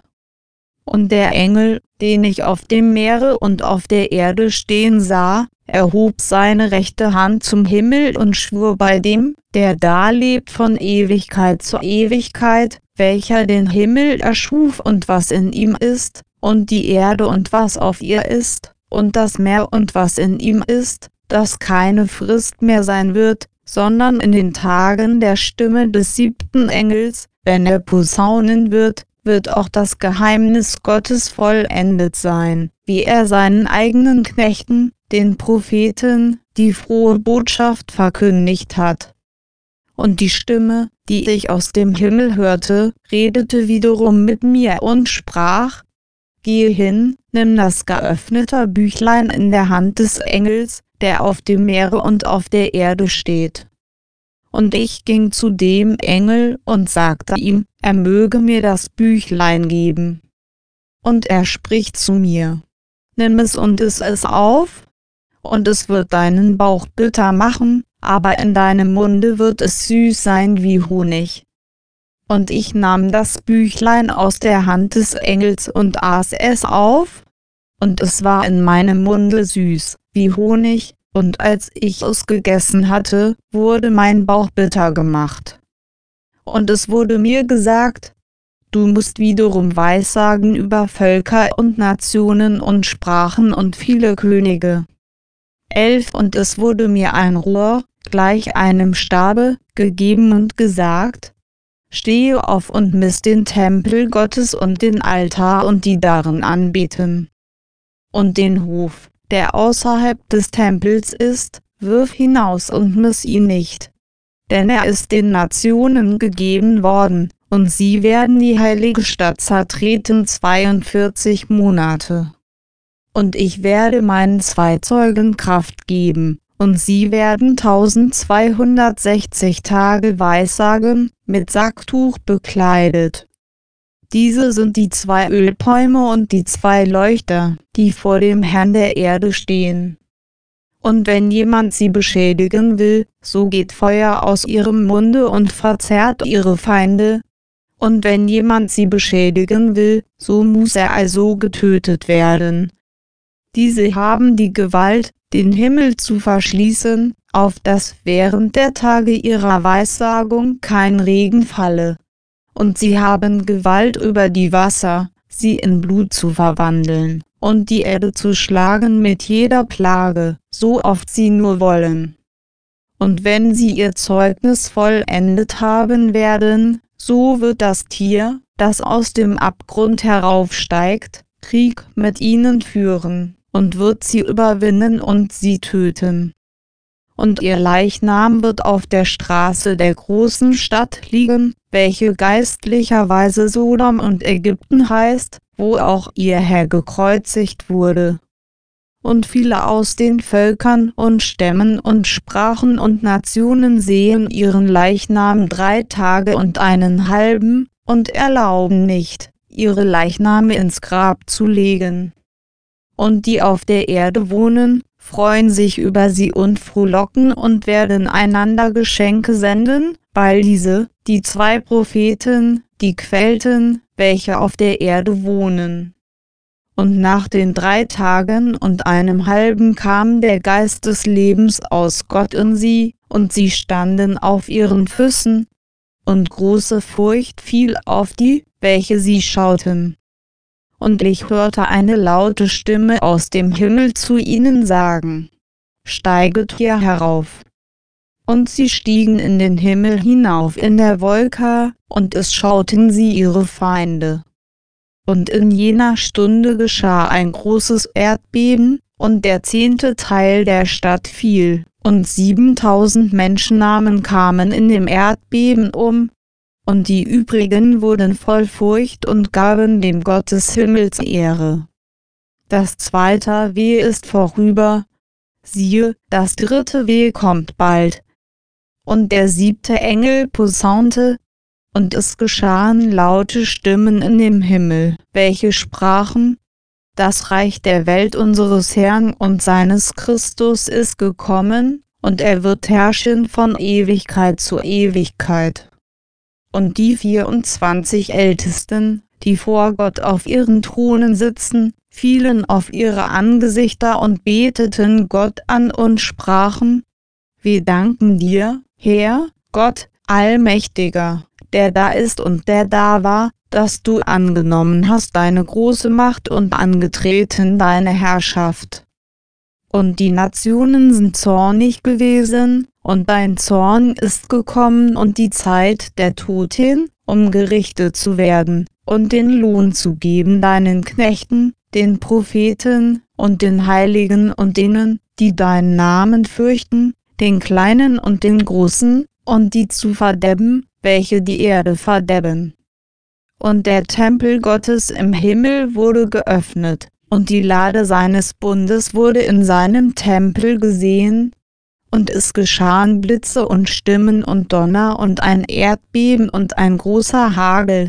Und der Engel, den ich auf dem Meere und auf der Erde stehen sah, erhob seine rechte Hand zum Himmel und schwur bei dem, der da lebt von Ewigkeit zu Ewigkeit, welcher den Himmel erschuf und was in ihm ist, und die Erde und was auf ihr ist, und das Meer und was in ihm ist, dass keine Frist mehr sein wird, sondern in den Tagen der Stimme des siebten Engels, wenn er posaunen wird, wird auch das Geheimnis Gottes vollendet sein, wie er seinen eigenen Knechten, den Propheten, die frohe Botschaft verkündigt hat. Und die Stimme, die ich aus dem Himmel hörte, redete wiederum mit mir und sprach: Gehe hin, nimm das geöffnete Büchlein in der Hand des Engels, der auf dem Meere und auf der Erde steht. Und ich ging zu dem Engel und sagte ihm, er möge mir das Büchlein geben. Und er spricht zu mir: Nimm es und iss es auf, und es wird deinen Bauch bitter machen, aber in deinem Munde wird es süß sein wie Honig. Und ich nahm das Büchlein aus der Hand des Engels und aß es auf, und es war in meinem Munde süß wie Honig, und als ich es gegessen hatte, wurde mein Bauch bitter gemacht. Und es wurde mir gesagt: Du musst wiederum Weissagen über Völker und Nationen und Sprachen und viele Könige. elf Und es wurde mir ein Rohr, gleich einem Stabe, gegeben und gesagt: Stehe auf und miss den Tempel Gottes und den Altar und die darin anbeten. Und den Hof, der außerhalb des Tempels ist, wirf hinaus und miss ihn nicht. Denn er ist den Nationen gegeben worden, und sie werden die heilige Stadt zertreten zweiundvierzig Monate. Und ich werde meinen zwei Zeugen Kraft geben, und sie werden eintausendzweihundertsechzig Tage weissagen, mit Sacktuch bekleidet. Diese sind die zwei Ölbäume und die zwei Leuchter, die vor dem Herrn der Erde stehen. Und wenn jemand sie beschädigen will, so geht Feuer aus ihrem Munde und verzehrt ihre Feinde. Und wenn jemand sie beschädigen will, so muss er also getötet werden. Diese haben die Gewalt, den Himmel zu verschließen, auf dass während der Tage ihrer Weissagung kein Regen falle. Und sie haben Gewalt über die Wasser, sie in Blut zu verwandeln, und die Erde zu schlagen mit jeder Plage, so oft sie nur wollen. Und wenn sie ihr Zeugnis vollendet haben werden, so wird das Tier, das aus dem Abgrund heraufsteigt, Krieg mit ihnen führen, und wird sie überwinden und sie töten. Und ihr Leichnam wird auf der Straße der großen Stadt liegen, welche geistlicherweise Sodom und Ägypten heißt, wo auch ihr Herr gekreuzigt wurde. und viele aus den Völkern und Stämmen und Sprachen und Nationen sehen ihren Leichnam drei Tage und einen halben, und erlauben nicht, ihre Leichname ins Grab zu legen. Und die auf der Erde wohnen, freuen sich über sie und frohlocken und werden einander Geschenke senden, weil diese, die zwei Propheten, die quälten, welche auf der Erde wohnen. Und nach den drei Tagen und einem halben kam der Geist des Lebens aus Gott in sie, und sie standen auf ihren Füßen, und große Furcht fiel auf die, welche sie schauten. Und ich hörte eine laute Stimme aus dem Himmel zu ihnen sagen: Steiget hier herauf. Und sie stiegen in den Himmel hinauf in der Wolke, und es schauten sie ihre Feinde. Und in jener Stunde geschah ein großes Erdbeben, und der zehnte Teil der Stadt fiel, und siebentausend Menschennamen kamen in dem Erdbeben um, und die übrigen wurden voll Furcht und gaben dem Gott des Himmels Ehre. Das zweite Weh ist vorüber, siehe, das dritte Weh kommt bald. Und der siebte Engel posaunte, und es geschahen laute Stimmen in dem Himmel, welche sprachen: Das Reich der Welt unseres Herrn und seines Christus ist gekommen, und er wird herrschen von Ewigkeit zu Ewigkeit. Und die vierundzwanzig Ältesten, die vor Gott auf ihren Thronen sitzen, fielen auf ihre Angesichter und beteten Gott an und sprachen: Wir danken dir, Herr, Gott, Allmächtiger, der da ist und der da war, dass du angenommen hast deine große Macht und angetreten deine Herrschaft. Und die Nationen sind zornig gewesen, und dein Zorn ist gekommen und die Zeit der Toten, um gerichtet zu werden, und den Lohn zu geben deinen Knechten, den Propheten, und den Heiligen und denen, die deinen Namen fürchten, den Kleinen und den Großen, und die zu verderben, welche die Erde verderben. Und der Tempel Gottes im Himmel wurde geöffnet, und die Lade seines Bundes wurde in seinem Tempel gesehen, und es geschahen Blitze und Stimmen und Donner und ein Erdbeben und ein großer Hagel.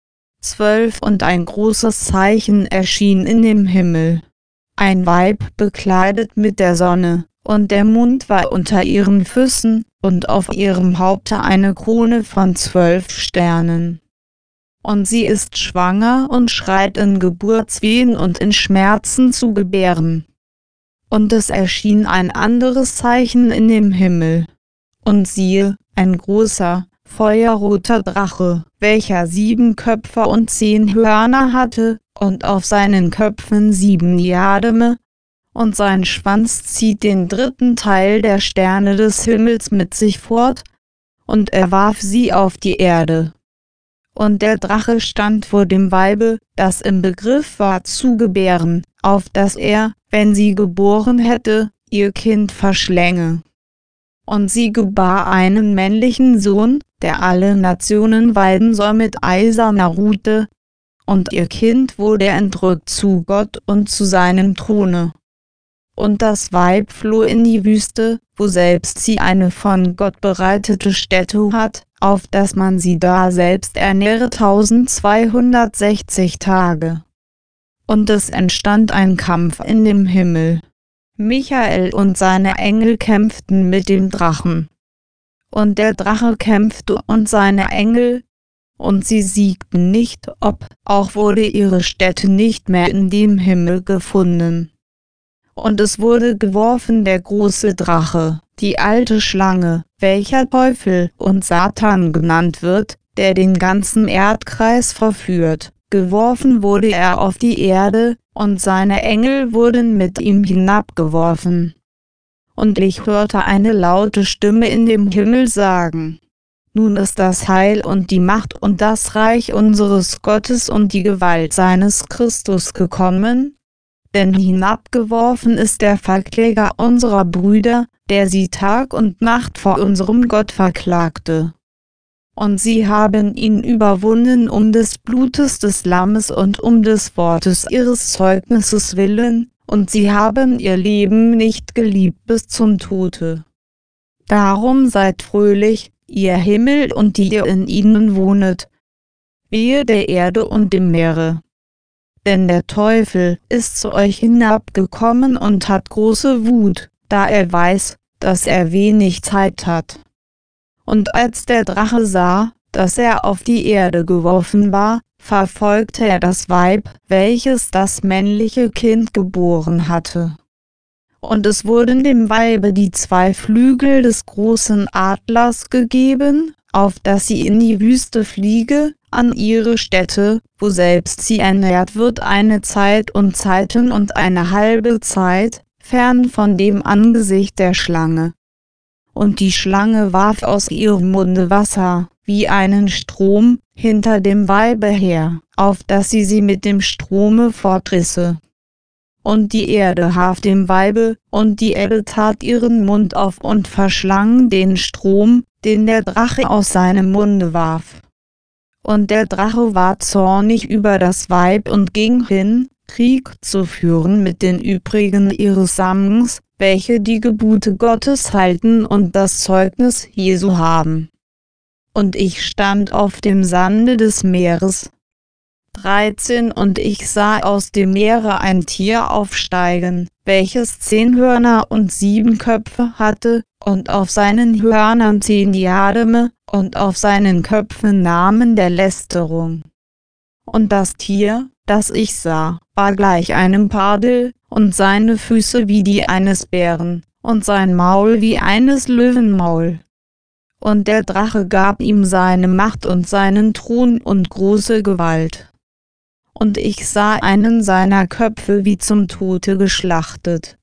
Zwölf und ein großes Zeichen erschien in dem Himmel. Ein Weib bekleidet mit der Sonne, und der Mond war unter ihren Füßen, und auf ihrem Haupte eine Krone von zwölf Sternen. Und sie ist schwanger und schreit in Geburtswehen und in Schmerzen zu gebären. Und es erschien ein anderes Zeichen in dem Himmel. Und siehe, ein großer, feuerroter Drache, welcher sieben Köpfe und zehn Hörner hatte, und auf seinen Köpfen sieben Diademe, und sein Schwanz zieht den dritten Teil der Sterne des Himmels mit sich fort, und er warf sie auf die Erde. Und der Drache stand vor dem Weibe, das im Begriff war zu gebären, auf dass er, wenn sie geboren hätte, ihr Kind verschlänge. Und sie gebar einen männlichen Sohn, der alle Nationen weiden soll mit eiserner Rute, und ihr Kind wurde entrückt zu Gott und zu seinem Throne. Und das Weib floh in die Wüste, wo selbst sie eine von Gott bereitete Stätte hat, auf dass man sie da selbst ernähre tausendzweihundertsechzig Tage. Und es entstand ein Kampf in dem Himmel. Michael und seine Engel kämpften mit dem Drachen. Und der Drache kämpfte und seine Engel, und sie siegten nicht, ob, auch wurde ihre Stätte nicht mehr in dem Himmel gefunden. Und es wurde geworfen der große Drache, die alte Schlange, welcher Teufel und Satan genannt wird, der den ganzen Erdkreis verführt. Geworfen wurde er auf die Erde, und seine Engel wurden mit ihm hinabgeworfen. Und ich hörte eine laute Stimme in dem Himmel sagen: Nun ist das Heil und die Macht und das Reich unseres Gottes und die Gewalt seines Christus gekommen, denn hinabgeworfen ist der Verkläger unserer Brüder, der sie Tag und Nacht vor unserem Gott verklagte. Und sie haben ihn überwunden um des Blutes des Lammes und um des Wortes ihres Zeugnisses willen, und sie haben ihr Leben nicht geliebt bis zum Tode. Darum seid fröhlich, ihr Himmel und die ihr in ihnen wohnet. Wehe der Erde und dem Meere. Denn der Teufel ist zu euch hinabgekommen und hat große Wut, da er weiß, dass er wenig Zeit hat. Und als der Drache sah, dass er auf die Erde geworfen war, verfolgte er das Weib, welches das männliche Kind geboren hatte. Und es wurden dem Weibe die zwei Flügel des großen Adlers gegeben, auf dass sie in die Wüste fliege, an ihre Stätte, wo selbst sie ernährt wird eine Zeit und Zeiten und eine halbe Zeit, fern von dem Angesicht der Schlange. Und die Schlange warf aus ihrem Munde Wasser, wie einen Strom, hinter dem Weibe her, auf dass sie sie mit dem Strome fortrisse. Und die Erde half dem Weibe, und die Erde tat ihren Mund auf und verschlang den Strom, den der Drache aus seinem Munde warf. Und der Drache war zornig über das Weib und ging hin, Krieg zu führen mit den übrigen ihres Samens, welche die Gebote Gottes halten und das Zeugnis Jesu haben. Und ich stand auf dem Sande des Meeres. dreizehn Und ich sah aus dem Meere ein Tier aufsteigen, welches zehn Hörner und sieben Köpfe hatte, und auf seinen Hörnern zehn Diademe, und auf seinen Köpfen Namen der Lästerung. Und das Tier, das ich sah, war gleich einem Padel, und seine Füße wie die eines Bären, und sein Maul wie eines Löwenmaul. Und der Drache gab ihm seine Macht und seinen Thron und große Gewalt. Und ich sah einen seiner Köpfe wie zum Tode geschlachtet.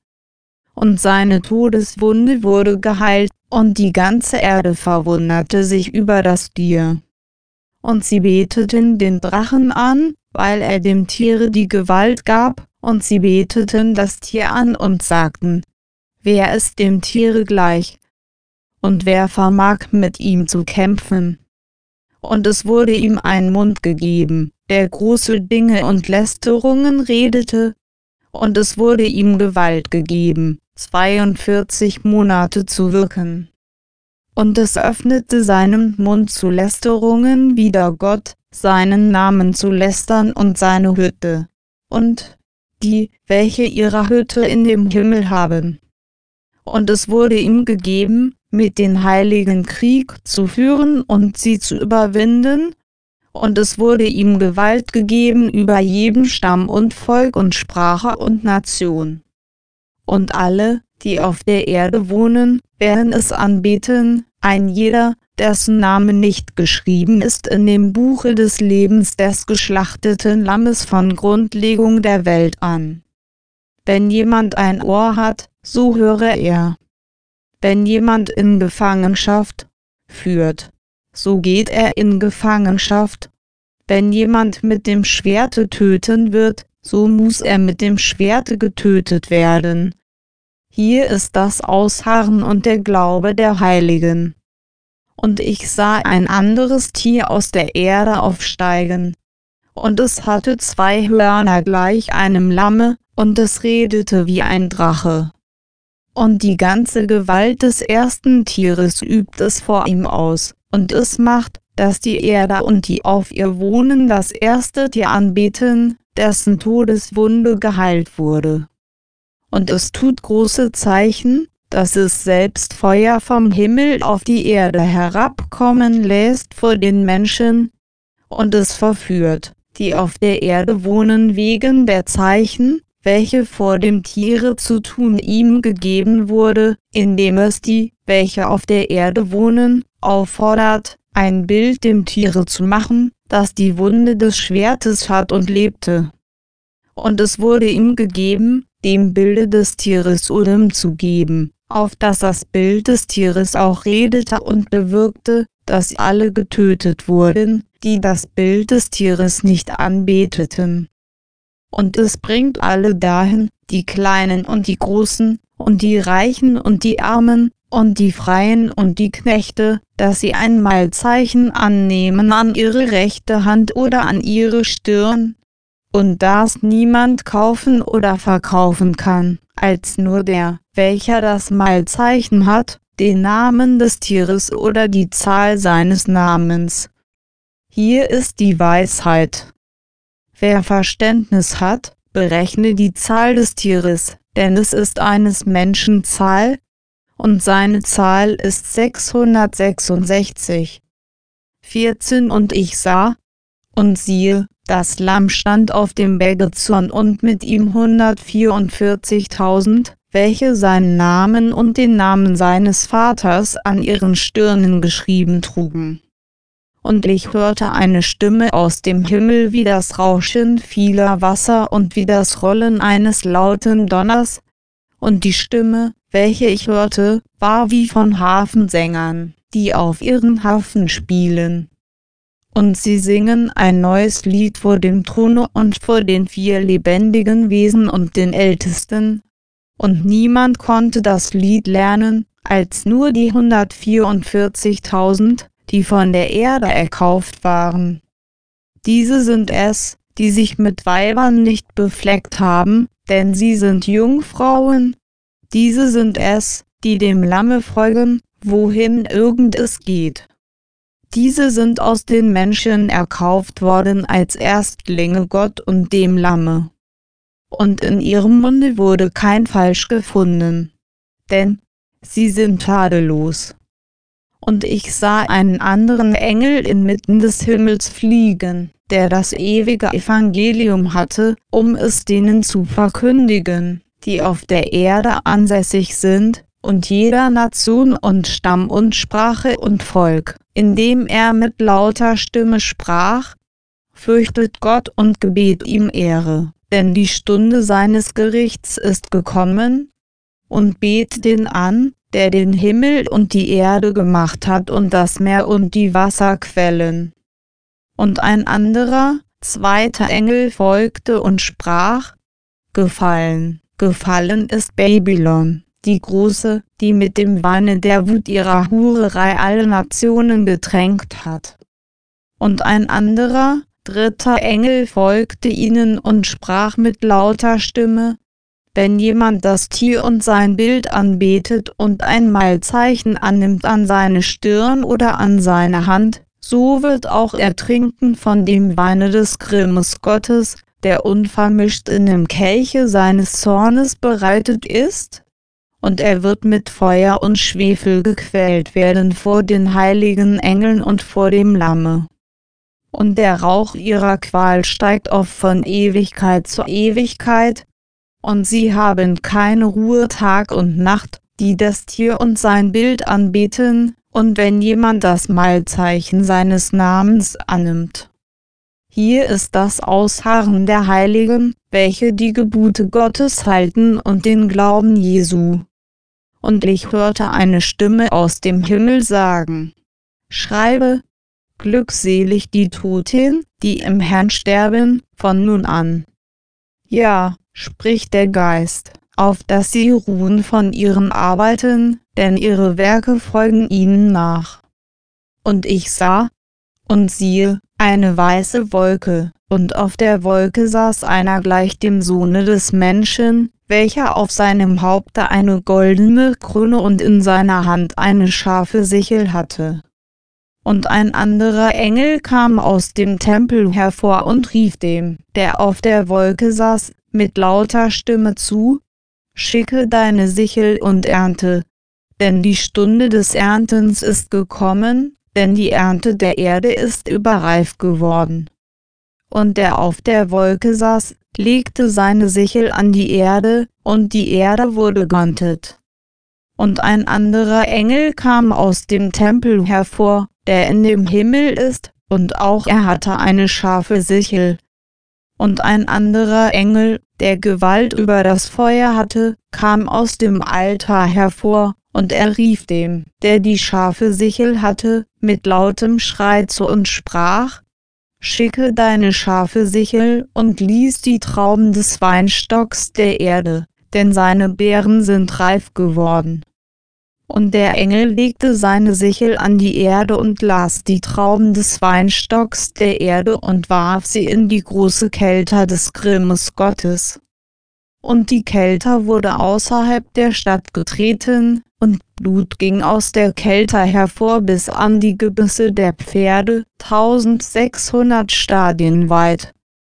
Und seine Todeswunde wurde geheilt, und die ganze Erde verwunderte sich über das Tier. Und sie beteten den Drachen an, weil er dem Tiere die Gewalt gab, und sie beteten das Tier an und sagten: Wer ist dem Tiere gleich? Und wer vermag mit ihm zu kämpfen? Und es wurde ihm ein Mund gegeben, der große Dinge und Lästerungen redete, und es wurde ihm Gewalt gegeben, zweiundvierzig Monate zu wirken. Und es öffnete seinen Mund zu Lästerungen wider Gott, seinen Namen zu lästern und seine Hütte, und die, welche ihre Hütte in dem Himmel haben. Und es wurde ihm gegeben, mit den Heiligen Krieg zu führen und sie zu überwinden, und es wurde ihm Gewalt gegeben über jeden Stamm und Volk und Sprache und Nation. Und alle, die auf der Erde wohnen, werden es anbeten, ein jeder, dessen Name nicht geschrieben ist in dem Buche des Lebens des geschlachteten Lammes von Grundlegung der Welt an. Wenn jemand ein Ohr hat, so höre er. Wenn jemand in Gefangenschaft führt, so geht er in Gefangenschaft. Wenn jemand mit dem Schwerte töten wird, so muss er mit dem Schwerte getötet werden. Hier ist das Ausharren und der Glaube der Heiligen. Und ich sah ein anderes Tier aus der Erde aufsteigen. Und es hatte zwei Hörner gleich einem Lamme, und es redete wie ein Drache. Und die ganze Gewalt des ersten Tieres übt es vor ihm aus, und es macht, dass die Erde und die auf ihr wohnen das erste Tier anbeten, dessen Todeswunde geheilt wurde. Und es tut große Zeichen, dass es selbst Feuer vom Himmel auf die Erde herabkommen lässt vor den Menschen, und es verführt, die auf der Erde wohnen wegen der Zeichen, welche vor dem Tiere zu tun ihm gegeben wurde, indem es die, welche auf der Erde wohnen, auffordert, ein Bild dem Tiere zu machen, das die Wunde des Schwertes hat und lebte. Und es wurde ihm gegeben, dem Bilde des Tieres Odem zu geben, auf dass das Bild des Tieres auch redete und bewirkte, dass alle getötet wurden, die das Bild des Tieres nicht anbeteten. Und es bringt alle dahin, die Kleinen und die Großen, und die Reichen und die Armen, und die Freien und die Knechte, dass sie einmal Zeichen annehmen an ihre rechte Hand oder an ihre Stirn, und das niemand kaufen oder verkaufen kann, als nur der, welcher das Mahlzeichen hat, den Namen des Tieres oder die Zahl seines Namens. Hier ist die Weisheit. Wer Verständnis hat, berechne die Zahl des Tieres, denn es ist eines Menschen Zahl, und seine Zahl ist sechshundertsechsundsechzig. vierzehn Und ich sah, und siehe, das Lamm stand auf dem Berge Zion und mit ihm hundertvierundvierzigtausend, welche seinen Namen und den Namen seines Vaters an ihren Stirnen geschrieben trugen. Und ich hörte eine Stimme aus dem Himmel wie das Rauschen vieler Wasser und wie das Rollen eines lauten Donners, und die Stimme, welche ich hörte, war wie von Hafensängern, die auf ihren Harfen spielen. Und sie singen ein neues Lied vor dem Throne und vor den vier lebendigen Wesen und den Ältesten, und niemand konnte das Lied lernen, als nur die hundertvierundvierzigtausend, die von der Erde erkauft waren. Diese sind es, die sich mit Weibern nicht befleckt haben, denn sie sind Jungfrauen. Diese sind es, die dem Lamme folgen, wohin irgend es geht. Diese sind aus den Menschen erkauft worden als Erstlinge Gott und dem Lamme. Und in ihrem Munde wurde kein Falsch gefunden, denn sie sind tadellos. Und ich sah einen anderen Engel inmitten des Himmels fliegen, der das ewige Evangelium hatte, um es denen zu verkündigen, die auf der Erde ansässig sind, und jeder Nation und Stamm und Sprache und Volk, indem er mit lauter Stimme sprach: Fürchtet Gott und gebet ihm Ehre, denn die Stunde seines Gerichts ist gekommen, und bet den an, der den Himmel und die Erde gemacht hat und das Meer und die Wasserquellen. Und ein anderer, zweiter Engel folgte und sprach: Gefallen, gefallen ist Babylon, die Große, die mit dem Weine der Wut ihrer Hurerei alle Nationen getränkt hat. Und ein anderer, dritter Engel folgte ihnen und sprach mit lauter Stimme: Wenn jemand das Tier und sein Bild anbetet und ein Mahlzeichen annimmt an seine Stirn oder an seine Hand, so wird auch er trinken von dem Weine des Grimmes Gottes, der unvermischt in dem Kelche seines Zornes bereitet ist, und er wird mit Feuer und Schwefel gequält werden vor den heiligen Engeln und vor dem Lamme. Und der Rauch ihrer Qual steigt auf von Ewigkeit zu Ewigkeit, und sie haben keine Ruhe Tag und Nacht, die das Tier und sein Bild anbeten, und wenn jemand das Mahlzeichen seines Namens annimmt. Hier ist das Ausharren der Heiligen, welche die Gebote Gottes halten und den Glauben Jesu. Und ich hörte eine Stimme aus dem Himmel sagen: Schreibe, glückselig die Toten, die im Herrn sterben, von nun an. Ja, spricht der Geist, auf dass sie ruhen von ihren Arbeiten, denn ihre Werke folgen ihnen nach. Und ich sah, und siehe, eine weiße Wolke, und auf der Wolke saß einer gleich dem Sohne des Menschen, welcher auf seinem Haupte eine goldene Krone und in seiner Hand eine scharfe Sichel hatte. Und ein anderer Engel kam aus dem Tempel hervor und rief dem, der auf der Wolke saß, mit lauter Stimme zu: Schicke deine Sichel und ernte, denn die Stunde des Erntens ist gekommen, denn die Ernte der Erde ist überreif geworden. Und der auf der Wolke saß, legte seine Sichel an die Erde, und die Erde wurde geerntet. Und ein anderer Engel kam aus dem Tempel hervor, der in dem Himmel ist, und auch er hatte eine scharfe Sichel. Und ein anderer Engel, der Gewalt über das Feuer hatte, kam aus dem Altar hervor, und er rief dem, der die scharfe Sichel hatte, mit lautem Schrei zu und sprach: Schicke deine scharfe Sichel und lies die Trauben des Weinstocks der Erde, denn seine Beeren sind reif geworden. Und der Engel legte seine Sichel an die Erde und las die Trauben des Weinstocks der Erde und warf sie in die große Kelter des Grimmes Gottes. Und die Kelter wurde außerhalb der Stadt getreten, und Blut ging aus der Kelter hervor bis an die Gebisse der Pferde, tausendsechshundert Stadien weit.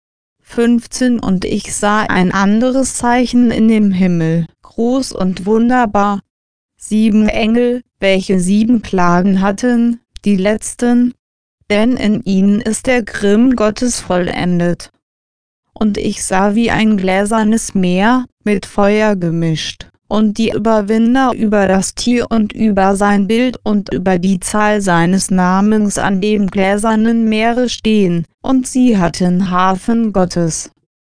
fünfzehn Und ich sah ein anderes Zeichen in dem Himmel, groß und wunderbar, sieben Engel, welche sieben Plagen hatten, die letzten, denn in ihnen ist der Grimm Gottes vollendet. Und ich sah wie ein gläsernes Meer, mit Feuer gemischt, und die Überwinder über das Tier und über sein Bild und über die Zahl seines Namens an dem gläsernen Meere stehen, und sie hatten Harfen Gottes.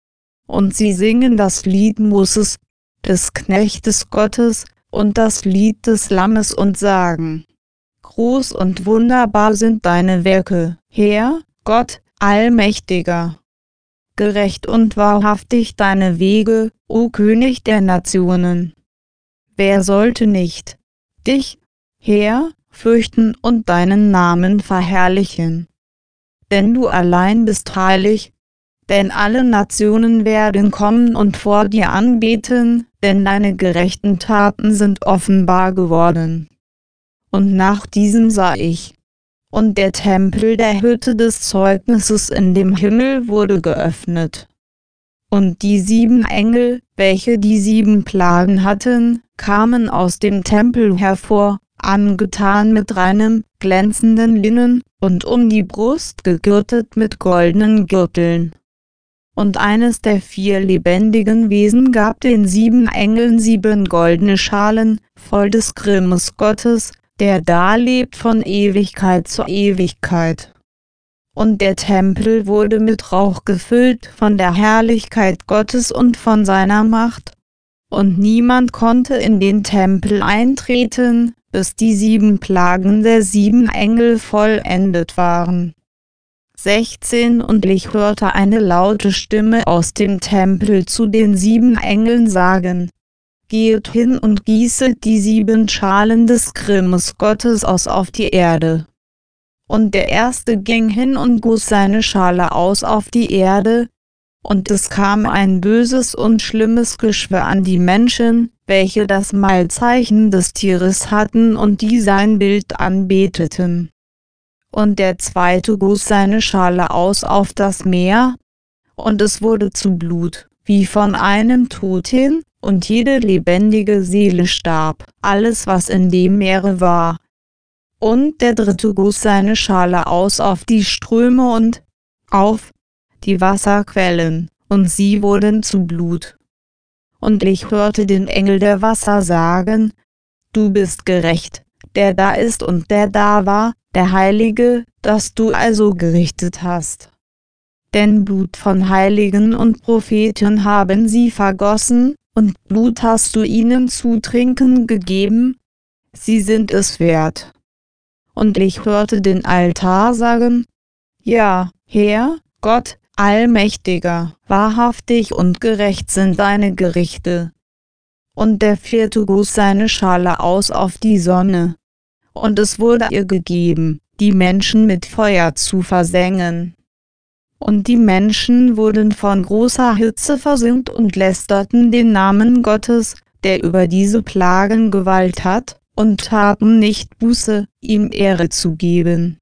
Und sie singen das Lied Moses, des Knechtes Gottes, und das Lied des Lammes und sagen: Groß und wunderbar sind deine Werke, Herr, Gott, Allmächtiger. Gerecht und wahrhaftig deine Wege, o König der Nationen. Wer sollte nicht dich, Herr, fürchten und deinen Namen verherrlichen? Denn du allein bist heilig, denn alle Nationen werden kommen und vor dir anbeten, denn deine gerechten Taten sind offenbar geworden. Und nach diesem sah ich, und der Tempel der Hütte des Zeugnisses in dem Himmel wurde geöffnet. Und die sieben Engel, welche die sieben Plagen hatten, kamen aus dem Tempel hervor, angetan mit reinem, glänzenden Linnen, und um die Brust gegürtet mit goldenen Gürteln. Und eines der vier lebendigen Wesen gab den sieben Engeln sieben goldene Schalen, voll des Grimmes Gottes, der da lebt von Ewigkeit zu Ewigkeit. Und der Tempel wurde mit Rauch gefüllt von der Herrlichkeit Gottes und von seiner Macht, und niemand konnte in den Tempel eintreten, bis die sieben Plagen der sieben Engel vollendet waren. sechzehn Und ich hörte eine laute Stimme aus dem Tempel zu den sieben Engeln sagen: Geht hin und gießet die sieben Schalen des Grimmes Gottes aus auf die Erde. Und der erste ging hin und goss seine Schale aus auf die Erde, und es kam ein böses und schlimmes Geschwür an die Menschen, welche das Mahlzeichen des Tieres hatten und die sein Bild anbeteten. Und der zweite goss seine Schale aus auf das Meer, und es wurde zu Blut, wie von einem Toten, und jede lebendige Seele starb, alles was in dem Meere war. Und der dritte goss seine Schale aus auf die Ströme und auf die Wasserquellen, und sie wurden zu Blut. Und ich hörte den Engel der Wasser sagen: Du bist gerecht, der da ist und der da war, der Heilige, dass du also gerichtet hast. Denn Blut von Heiligen und Propheten haben sie vergossen, und Blut hast du ihnen zu trinken gegeben, sie sind es wert. Und ich hörte den Altar sagen: Ja, Herr, Gott, Allmächtiger, wahrhaftig und gerecht sind deine Gerichte. Und der vierte goss seine Schale aus auf die Sonne, und es wurde ihr gegeben, die Menschen mit Feuer zu versengen. Und die Menschen wurden von großer Hitze versengt und lästerten den Namen Gottes, der über diese Plagen Gewalt hat, und taten nicht Buße, ihm Ehre zu geben.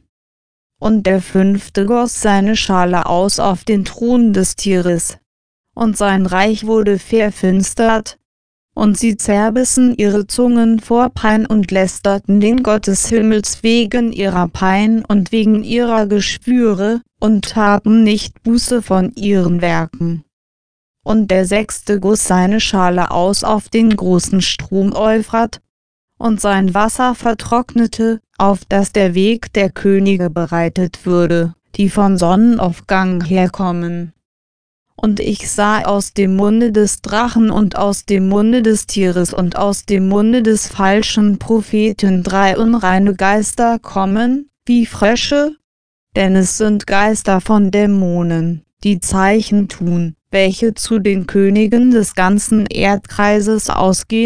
Und der fünfte goss seine Schale aus auf den Thron des Tieres, und sein Reich wurde verfinstert, und sie zerbissen ihre Zungen vor Pein und lästerten den Gott des Himmels wegen ihrer Pein und wegen ihrer Geschwüre, und taten nicht Buße von ihren Werken. Und der sechste goss seine Schale aus auf den großen Strom Euphrat, und sein Wasser vertrocknete, auf dass der Weg der Könige bereitet würde, die von Sonnenaufgang herkommen. Und ich sah aus dem Munde des Drachen und aus dem Munde des Tieres und aus dem Munde des falschen Propheten drei unreine Geister kommen, wie Frösche, denn es sind Geister von Dämonen, die Zeichen tun, welche zu den Königen des ganzen Erdkreises ausgehen,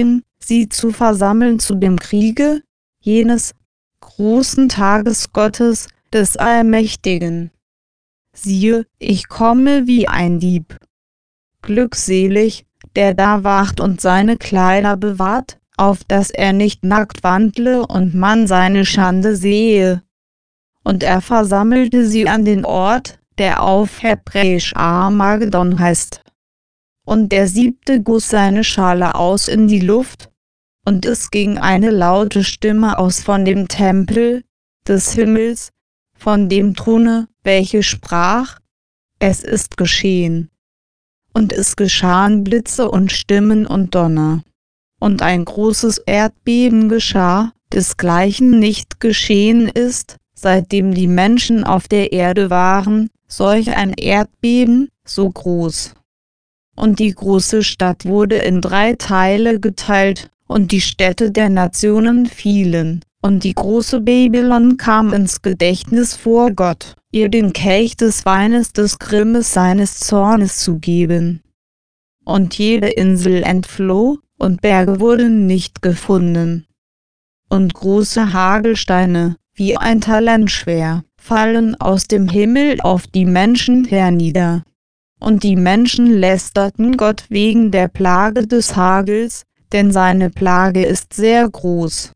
sie zu versammeln zu dem Kriege, jenes großen Tages Gottes, des Allmächtigen. Siehe, ich komme wie ein Dieb. Glückselig, der da wacht und seine Kleider bewahrt, auf dass er nicht nackt wandle und man seine Schande sehe. Und er versammelte sie an den Ort, der auf Hebräisch Armageddon heißt. Und der siebte goss seine Schale aus in die Luft, und es ging eine laute Stimme aus von dem Tempel des Himmels, von dem Throne, welche sprach: Es ist geschehen. Und es geschahen Blitze und Stimmen und Donner. Und ein großes Erdbeben geschah, desgleichen nicht geschehen ist, seitdem die Menschen auf der Erde waren, solch ein Erdbeben, so groß. Und die große Stadt wurde in drei Teile geteilt, und die Städte der Nationen fielen, und die große Babylon kam ins Gedächtnis vor Gott, ihr den Kelch des Weines des Grimmes seines Zornes zu geben. Und jede Insel entfloh, und Berge wurden nicht gefunden. Und große Hagelsteine, wie ein Talent schwer, fallen aus dem Himmel auf die Menschen hernieder. Und die Menschen lästerten Gott wegen der Plage des Hagels, denn seine Plage ist sehr groß.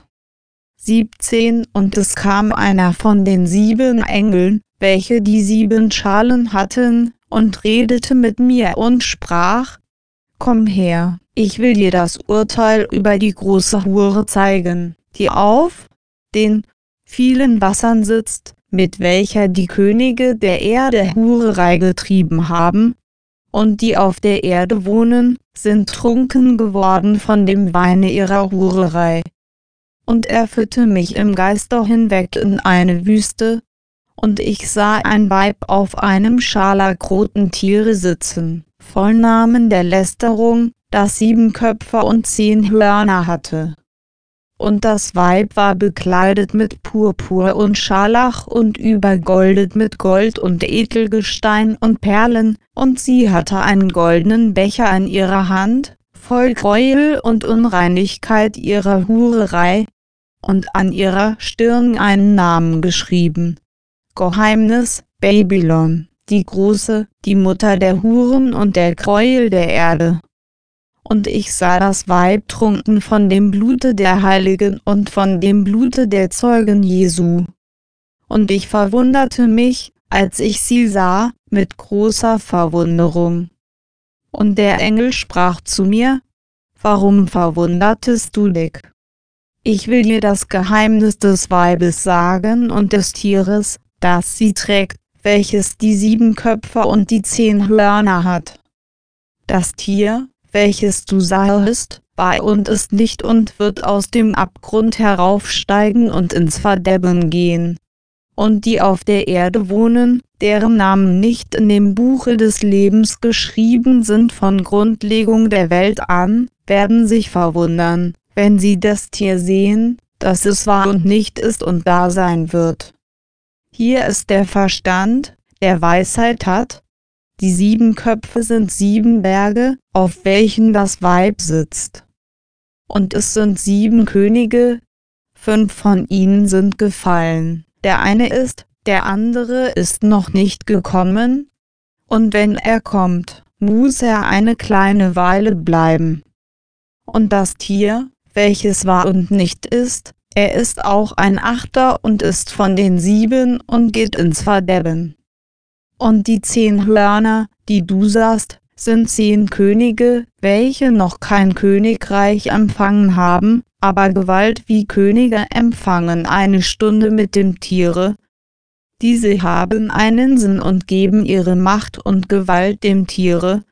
siebzehn Und es kam einer von den sieben Engeln, welche die sieben Schalen hatten, und redete mit mir und sprach: Komm her, ich will dir das Urteil über die große Hure zeigen, die auf den vielen Wassern sitzt, mit welcher die Könige der Erde Hurerei getrieben haben, und die auf der Erde wohnen, sind trunken geworden von dem Weine ihrer Hurerei. Und er führte mich im Geiste hinweg in eine Wüste, und ich sah ein Weib auf einem scharlachroten Tiere sitzen, voll Namen der Lästerung, das sieben Köpfe und zehn Hörner hatte. Und das Weib war bekleidet mit Purpur und Scharlach und übergoldet mit Gold und Edelgestein und Perlen, und sie hatte einen goldenen Becher in ihrer Hand, voll Gräuel und Unreinigkeit ihrer Hurerei, und an ihrer Stirn einen Namen geschrieben: Geheimnis, Babylon, die große, die Mutter der Huren und der Gräuel der Erde. Und ich sah das Weib trunken von dem Blute der Heiligen und von dem Blute der Zeugen Jesu. Und ich verwunderte mich, als ich sie sah, mit großer Verwunderung. Und der Engel sprach zu mir: Warum verwundertest du dich? Ich will dir das Geheimnis des Weibes sagen und des Tieres, das sie trägt, welches die sieben Köpfe und die zehn Hörner hat. Das Tier, welches du sahest, war und ist nicht und wird aus dem Abgrund heraufsteigen und ins Verderben gehen. Und die auf der Erde wohnen, deren Namen nicht in dem Buche des Lebens geschrieben sind von Grundlegung der Welt an, werden sich verwundern, wenn sie das Tier sehen, das es war und nicht ist und da sein wird. Hier ist der Verstand, der Weisheit hat. Die sieben Köpfe sind sieben Berge, auf welchen das Weib sitzt. Und es sind sieben Könige, fünf von ihnen sind gefallen. Der eine ist, der andere ist noch nicht gekommen, und wenn er kommt, muss er eine kleine Weile bleiben. Und das Tier, welches war und nicht ist, er ist auch ein Achter und ist von den sieben und geht ins Verderben. Und die zehn Hörner, die du sahst, sind zehn Könige, welche noch kein Königreich empfangen haben, aber Gewalt wie Könige empfangen eine Stunde mit dem Tiere. Diese haben einen Sinn und geben ihre Macht und Gewalt dem Tiere.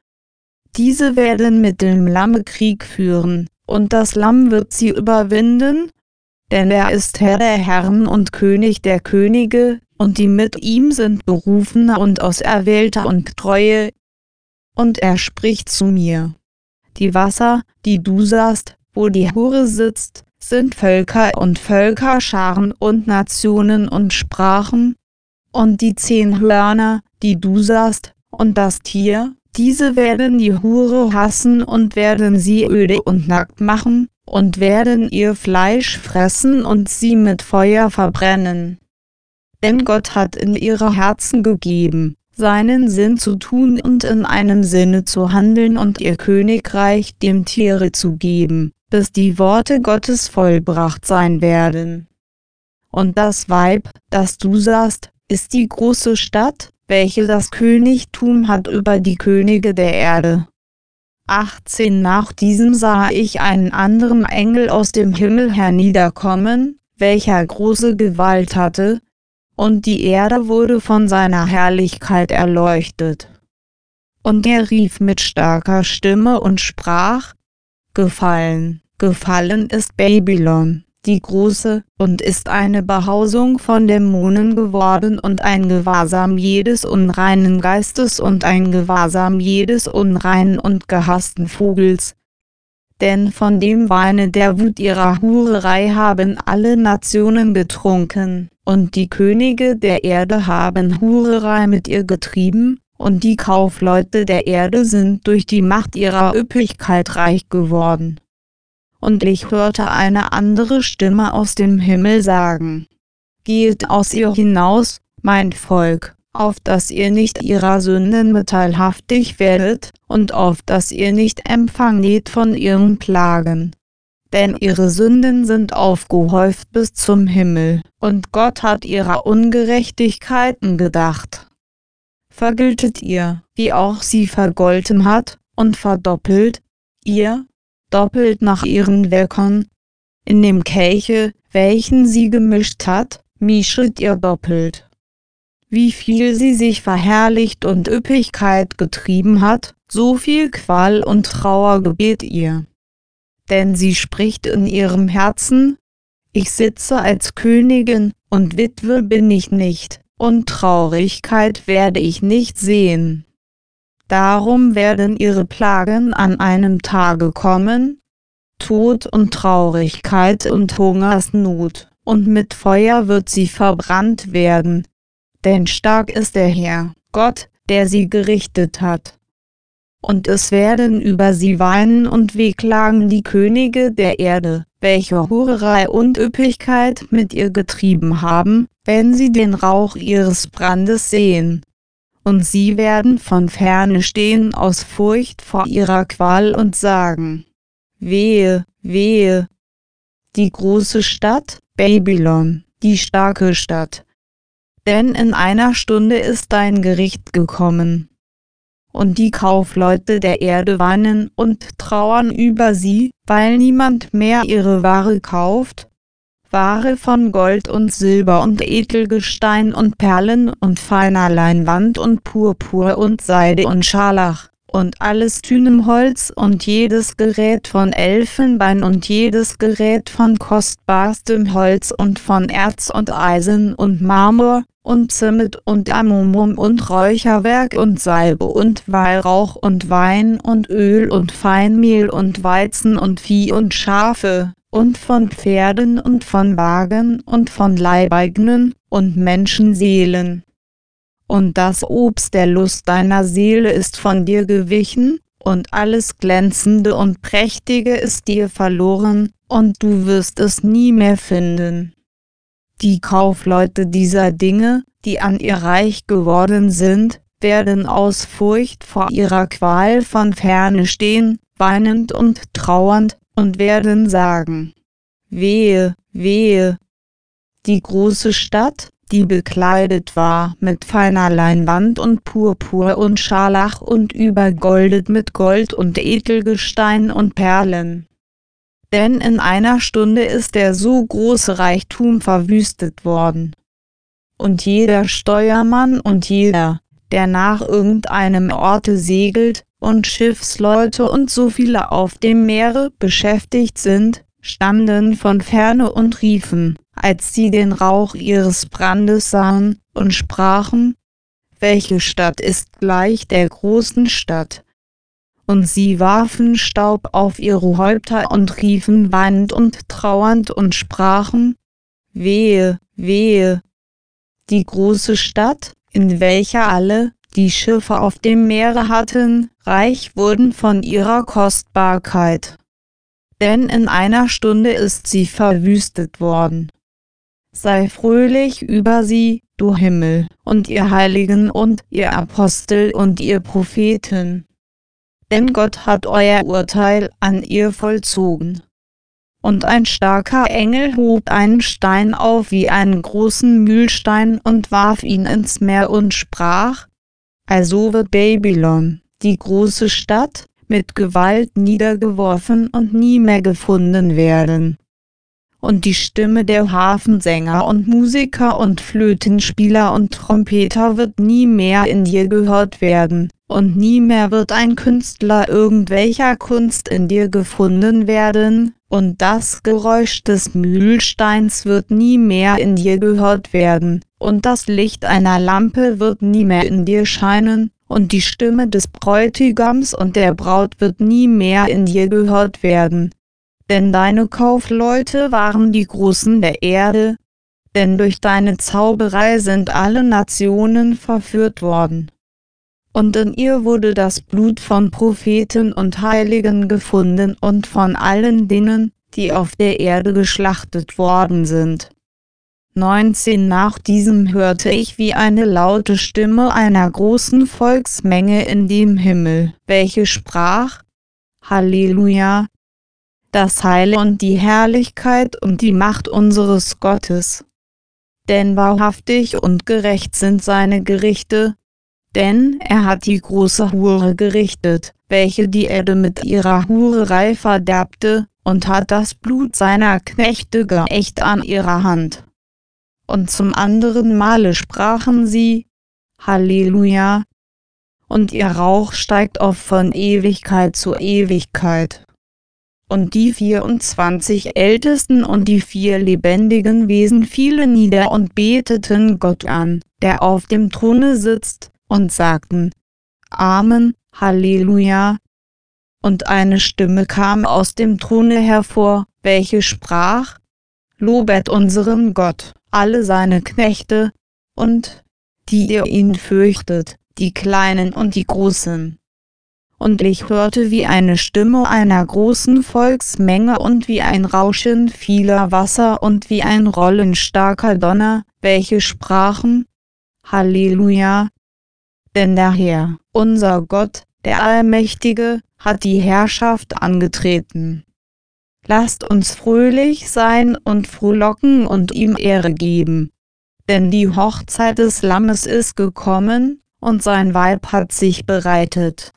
Diese werden mit dem Lamme Krieg führen, und das Lamm wird sie überwinden, denn er ist Herr der Herren und König der Könige, und die mit ihm sind Berufene und Auserwählte und Treue. Und er spricht zu mir: Die Wasser, die du sahst, wo die Hure sitzt, sind Völker und Völkerscharen und Nationen und Sprachen. Und die zehn Hörner, die du sahst, und das Tier, diese werden die Hure hassen und werden sie öde und nackt machen, und werden ihr Fleisch fressen und sie mit Feuer verbrennen. Denn Gott hat in ihre Herzen gegeben, seinen Sinn zu tun und in einem Sinne zu handeln und ihr Königreich dem Tiere zu geben, bis die Worte Gottes vollbracht sein werden. Und das Weib, das du sahst, ist die große Stadt, welche das Königtum hat über die Könige der Erde. achtzehn Nach diesem sah ich einen anderen Engel aus dem Himmel herniederkommen, welcher große Gewalt hatte, und die Erde wurde von seiner Herrlichkeit erleuchtet. Und er rief mit starker Stimme und sprach: Gefallen, gefallen ist Babylon, die Große, und ist eine Behausung von Dämonen geworden und ein Gewahrsam jedes unreinen Geistes und ein Gewahrsam jedes unreinen und gehassten Vogels. Denn von dem Weine der Wut ihrer Hurerei haben alle Nationen getrunken, und die Könige der Erde haben Hurerei mit ihr getrieben, und die Kaufleute der Erde sind durch die Macht ihrer Üppigkeit reich geworden. Und ich hörte eine andere Stimme aus dem Himmel sagen: Geht aus ihr hinaus, mein Volk, auf dass ihr nicht ihrer Sünden mitteilhaftig werdet, und auf dass ihr nicht empfanget von ihren Plagen. Denn ihre Sünden sind aufgehäuft bis zum Himmel, und Gott hat ihrer Ungerechtigkeiten gedacht. Vergiltet ihr, wie auch sie vergolten hat, und verdoppelt, ihr, doppelt nach ihren Werken. In dem Kelche, welchen sie gemischt hat, mischet ihr doppelt. Wie viel sie sich verherrlicht und Üppigkeit getrieben hat, so viel Qual und Trauer gebet ihr. Denn sie spricht in ihrem Herzen: Ich sitze als Königin, und Witwe bin ich nicht, und Traurigkeit werde ich nicht sehen. Darum werden ihre Plagen an einem Tage kommen, Tod und Traurigkeit und Hungersnot, und mit Feuer wird sie verbrannt werden. Denn stark ist der Herr, Gott, der sie gerichtet hat. Und es werden über sie weinen und wehklagen die Könige der Erde, welche Hurerei und Üppigkeit mit ihr getrieben haben, wenn sie den Rauch ihres Brandes sehen. Und sie werden von ferne stehen aus Furcht vor ihrer Qual und sagen: Wehe, wehe! Die große Stadt, Babylon, die starke Stadt. Denn in einer Stunde ist dein Gericht gekommen. Und die Kaufleute der Erde weinen und trauern über sie, weil niemand mehr ihre Ware kauft, Ware von Gold und Silber und Edelgestein und Perlen und feiner Leinwand und Purpur und Seide und Scharlach, und alles Thynemholz und jedes Gerät von Elfenbein und jedes Gerät von kostbarstem Holz und von Erz und Eisen und Marmor, und Zimmet und Amomum und Räucherwerk und Salbe und Weihrauch und Wein und Öl und Feinmehl und Weizen und Vieh und Schafe, und von Pferden und von Wagen und von Leibeigenen und Menschenseelen. Und das Obst der Lust deiner Seele ist von dir gewichen, und alles Glänzende und Prächtige ist dir verloren, und du wirst es nie mehr finden. Die Kaufleute dieser Dinge, die an ihr reich geworden sind, werden aus Furcht vor ihrer Qual von ferne stehen, weinend und trauernd, und werden sagen: Wehe, wehe! Die große Stadt, die bekleidet war mit feiner Leinwand und Purpur und Scharlach und übergoldet mit Gold und Edelgestein und Perlen. Denn in einer Stunde ist der so große Reichtum verwüstet worden. Und jeder Steuermann und jeder, der nach irgendeinem Orte segelt, und Schiffsleute und so viele auf dem Meere beschäftigt sind, standen von ferne und riefen, als sie den Rauch ihres Brandes sahen, und sprachen: Welche Stadt ist gleich der großen Stadt? Und sie warfen Staub auf ihre Häupter und riefen weinend und trauernd und sprachen: Wehe, wehe! Die große Stadt, in welcher alle, die Schiffe auf dem Meere hatten, reich wurden von ihrer Kostbarkeit. denn in einer Stunde ist sie verwüstet worden. Sei fröhlich über sie, du Himmel, und ihr Heiligen und ihr Apostel und ihr Propheten. Denn Gott hat euer Urteil an ihr vollzogen. Und ein starker Engel hob einen Stein auf wie einen großen Mühlstein und warf ihn ins Meer und sprach: Also wird Babylon, die große Stadt, mit Gewalt niedergeworfen und nie mehr gefunden werden. Und die Stimme der Harfensänger und Musiker und Flötenspieler und Trompeter wird nie mehr in dir gehört werden, und nie mehr wird ein Künstler irgendwelcher Kunst in dir gefunden werden, und das Geräusch des Mühlsteins wird nie mehr in dir gehört werden, und das Licht einer Lampe wird nie mehr in dir scheinen, und die Stimme des Bräutigams und der Braut wird nie mehr in dir gehört werden. Denn deine Kaufleute waren die Großen der Erde, denn durch deine Zauberei sind alle Nationen verführt worden. Und in ihr wurde das Blut von Propheten und Heiligen gefunden und von allen Dingen, die auf der Erde geschlachtet worden sind. neunzehn Nach diesem hörte ich wie eine laute Stimme einer großen Volksmenge in dem Himmel, welche sprach: Halleluja! Das Heil und die Herrlichkeit und die Macht unseres Gottes. Denn wahrhaftig und gerecht sind seine Gerichte, denn er hat die große Hure gerichtet, welche die Erde mit ihrer Hurerei verderbte, und hat das Blut seiner Knechte geächt an ihrer Hand. Und zum anderen Male sprachen sie: Halleluja! Und ihr Rauch steigt auf von Ewigkeit zu Ewigkeit. Und die vierundzwanzig Ältesten und die vier lebendigen Wesen fielen nieder und beteten Gott an, der auf dem Throne sitzt, und sagten: Amen, Halleluja. Und eine Stimme kam aus dem Throne hervor, welche sprach: Lobet unseren Gott, alle seine Knechte, und die ihr ihn fürchtet, die Kleinen und die Großen. Und ich hörte wie eine Stimme einer großen Volksmenge und wie ein Rauschen vieler Wasser und wie ein Rollen starker Donner, welche sprachen: Halleluja! Denn der Herr, unser Gott, der Allmächtige, hat die Herrschaft angetreten. Lasst uns fröhlich sein und frohlocken und ihm Ehre geben. Denn die Hochzeit des Lammes ist gekommen, und sein Weib hat sich bereitet.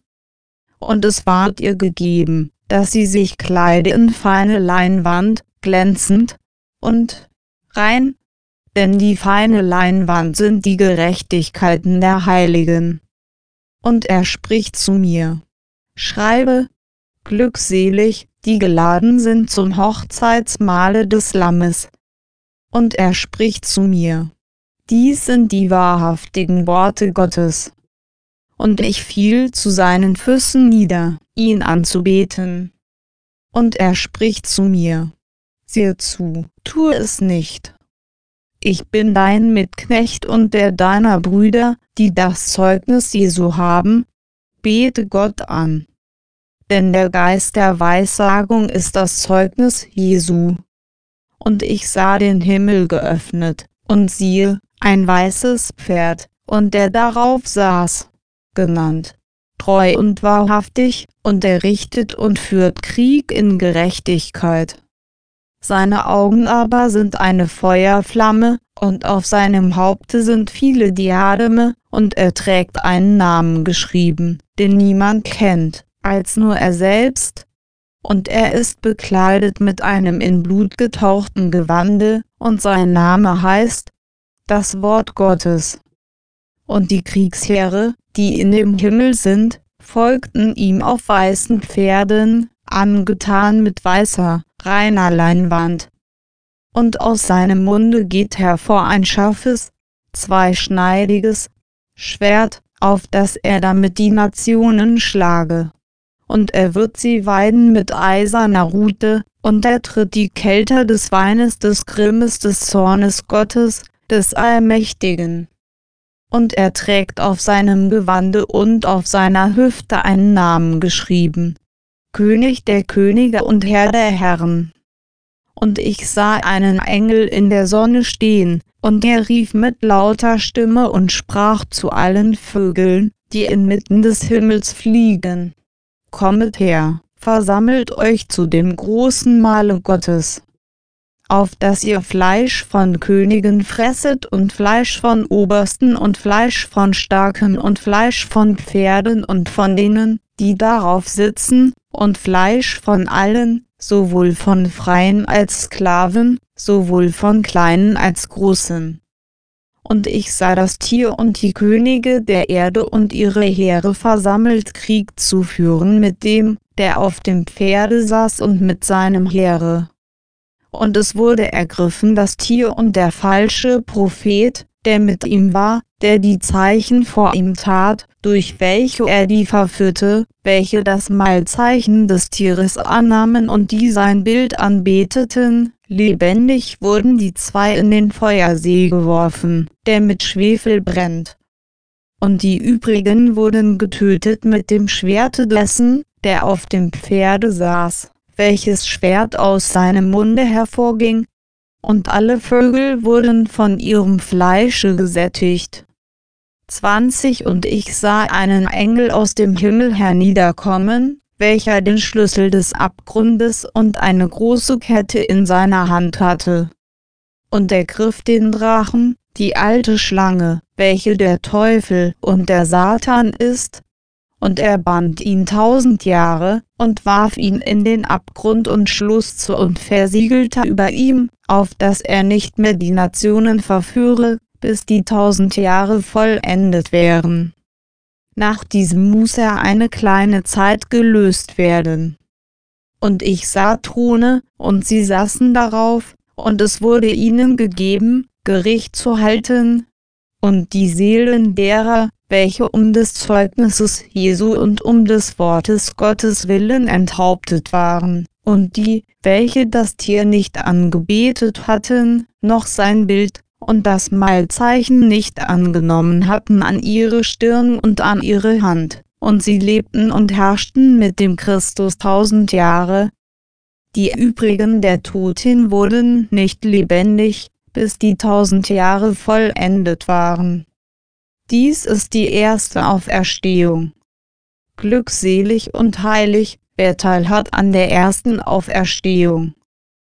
Und es ward ihr gegeben, dass sie sich kleide in feine Leinwand, glänzend und rein, denn die feine Leinwand sind die Gerechtigkeiten der Heiligen. Und er spricht zu mir: Schreibe: Glückselig, die geladen sind zum Hochzeitsmahle des Lammes. Und er spricht zu mir: Dies sind die wahrhaftigen Worte Gottes. Und ich fiel zu seinen Füßen nieder, ihn anzubeten. Und er spricht zu mir: Siehe zu, tue es nicht. Ich bin dein Mitknecht und der deiner Brüder, die das Zeugnis Jesu haben, bete Gott an. Denn der Geist der Weissagung ist das Zeugnis Jesu. Und ich sah den Himmel geöffnet, und siehe, ein weißes Pferd, und der darauf saß, genannt Treu und Wahrhaftig, und er richtet und führt Krieg in Gerechtigkeit. Seine Augen aber sind eine Feuerflamme, und auf seinem Haupte sind viele Diademe, und er trägt einen Namen geschrieben, den niemand kennt, als nur er selbst, und er ist bekleidet mit einem in Blut getauchten Gewande, und sein Name heißt das Wort Gottes. Und die Kriegsheere, die in dem Himmel sind, folgten ihm auf weißen Pferden, angetan mit weißer, reiner Leinwand. Und aus seinem Munde geht hervor ein scharfes, zweischneidiges Schwert, auf das er damit die Nationen schlage. Und er wird sie weiden mit eiserner Rute, und er tritt die Kelter des Weines des Grimmes des Zornes Gottes, des Allmächtigen. Und er trägt auf seinem Gewande und auf seiner Hüfte einen Namen geschrieben, König der Könige und Herr der Herren. Und ich sah einen Engel in der Sonne stehen, und er rief mit lauter Stimme und sprach zu allen Vögeln, die inmitten des Himmels fliegen: Kommet her, versammelt euch zu dem großen Mahle Gottes, auf dass ihr Fleisch von Königen fresset und Fleisch von Obersten und Fleisch von Starken und Fleisch von Pferden und von denen, die darauf sitzen, und Fleisch von allen, sowohl von Freien als Sklaven, sowohl von Kleinen als Großen. Und ich sah das Tier und die Könige der Erde und ihre Heere versammelt, Krieg zu führen mit dem, der auf dem Pferde saß und mit seinem Heere. Und es wurde ergriffen das Tier und der falsche Prophet, der mit ihm war, der die Zeichen vor ihm tat, durch welche er die verführte, welche das Mahlzeichen des Tieres annahmen und die sein Bild anbeteten. Lebendig wurden die zwei in den Feuersee geworfen, der mit Schwefel brennt. Und die übrigen wurden getötet mit dem Schwerte dessen, der auf dem Pferde saß, welches Schwert aus seinem Munde hervorging, und alle Vögel wurden von ihrem Fleische gesättigt. zwanzig Und ich sah einen Engel aus dem Himmel herniederkommen, welcher den Schlüssel des Abgrundes und eine große Kette in seiner Hand hatte. Und er griff den Drachen, die alte Schlange, welche der Teufel und der Satan ist, und er band ihn tausend Jahre, und warf ihn in den Abgrund und schloss zu und versiegelte über ihm, auf dass er nicht mehr die Nationen verführe, bis die tausend Jahre vollendet wären. Nach diesem muss er eine kleine Zeit gelöst werden. Und ich sah Throne, und sie saßen darauf, und es wurde ihnen gegeben, Gericht zu halten, und die Seelen derer, welche um des Zeugnisses Jesu und um des Wortes Gottes willen enthauptet waren, und die, welche das Tier nicht angebetet hatten, noch sein Bild, und das Mahlzeichen nicht angenommen hatten an ihre Stirn und an ihre Hand, und sie lebten und herrschten mit dem Christus tausend Jahre. Die übrigen der Toten wurden nicht lebendig, bis die tausend Jahre vollendet waren. Dies ist die erste Auferstehung. Glückselig und heilig, wer Teil hat an der ersten Auferstehung.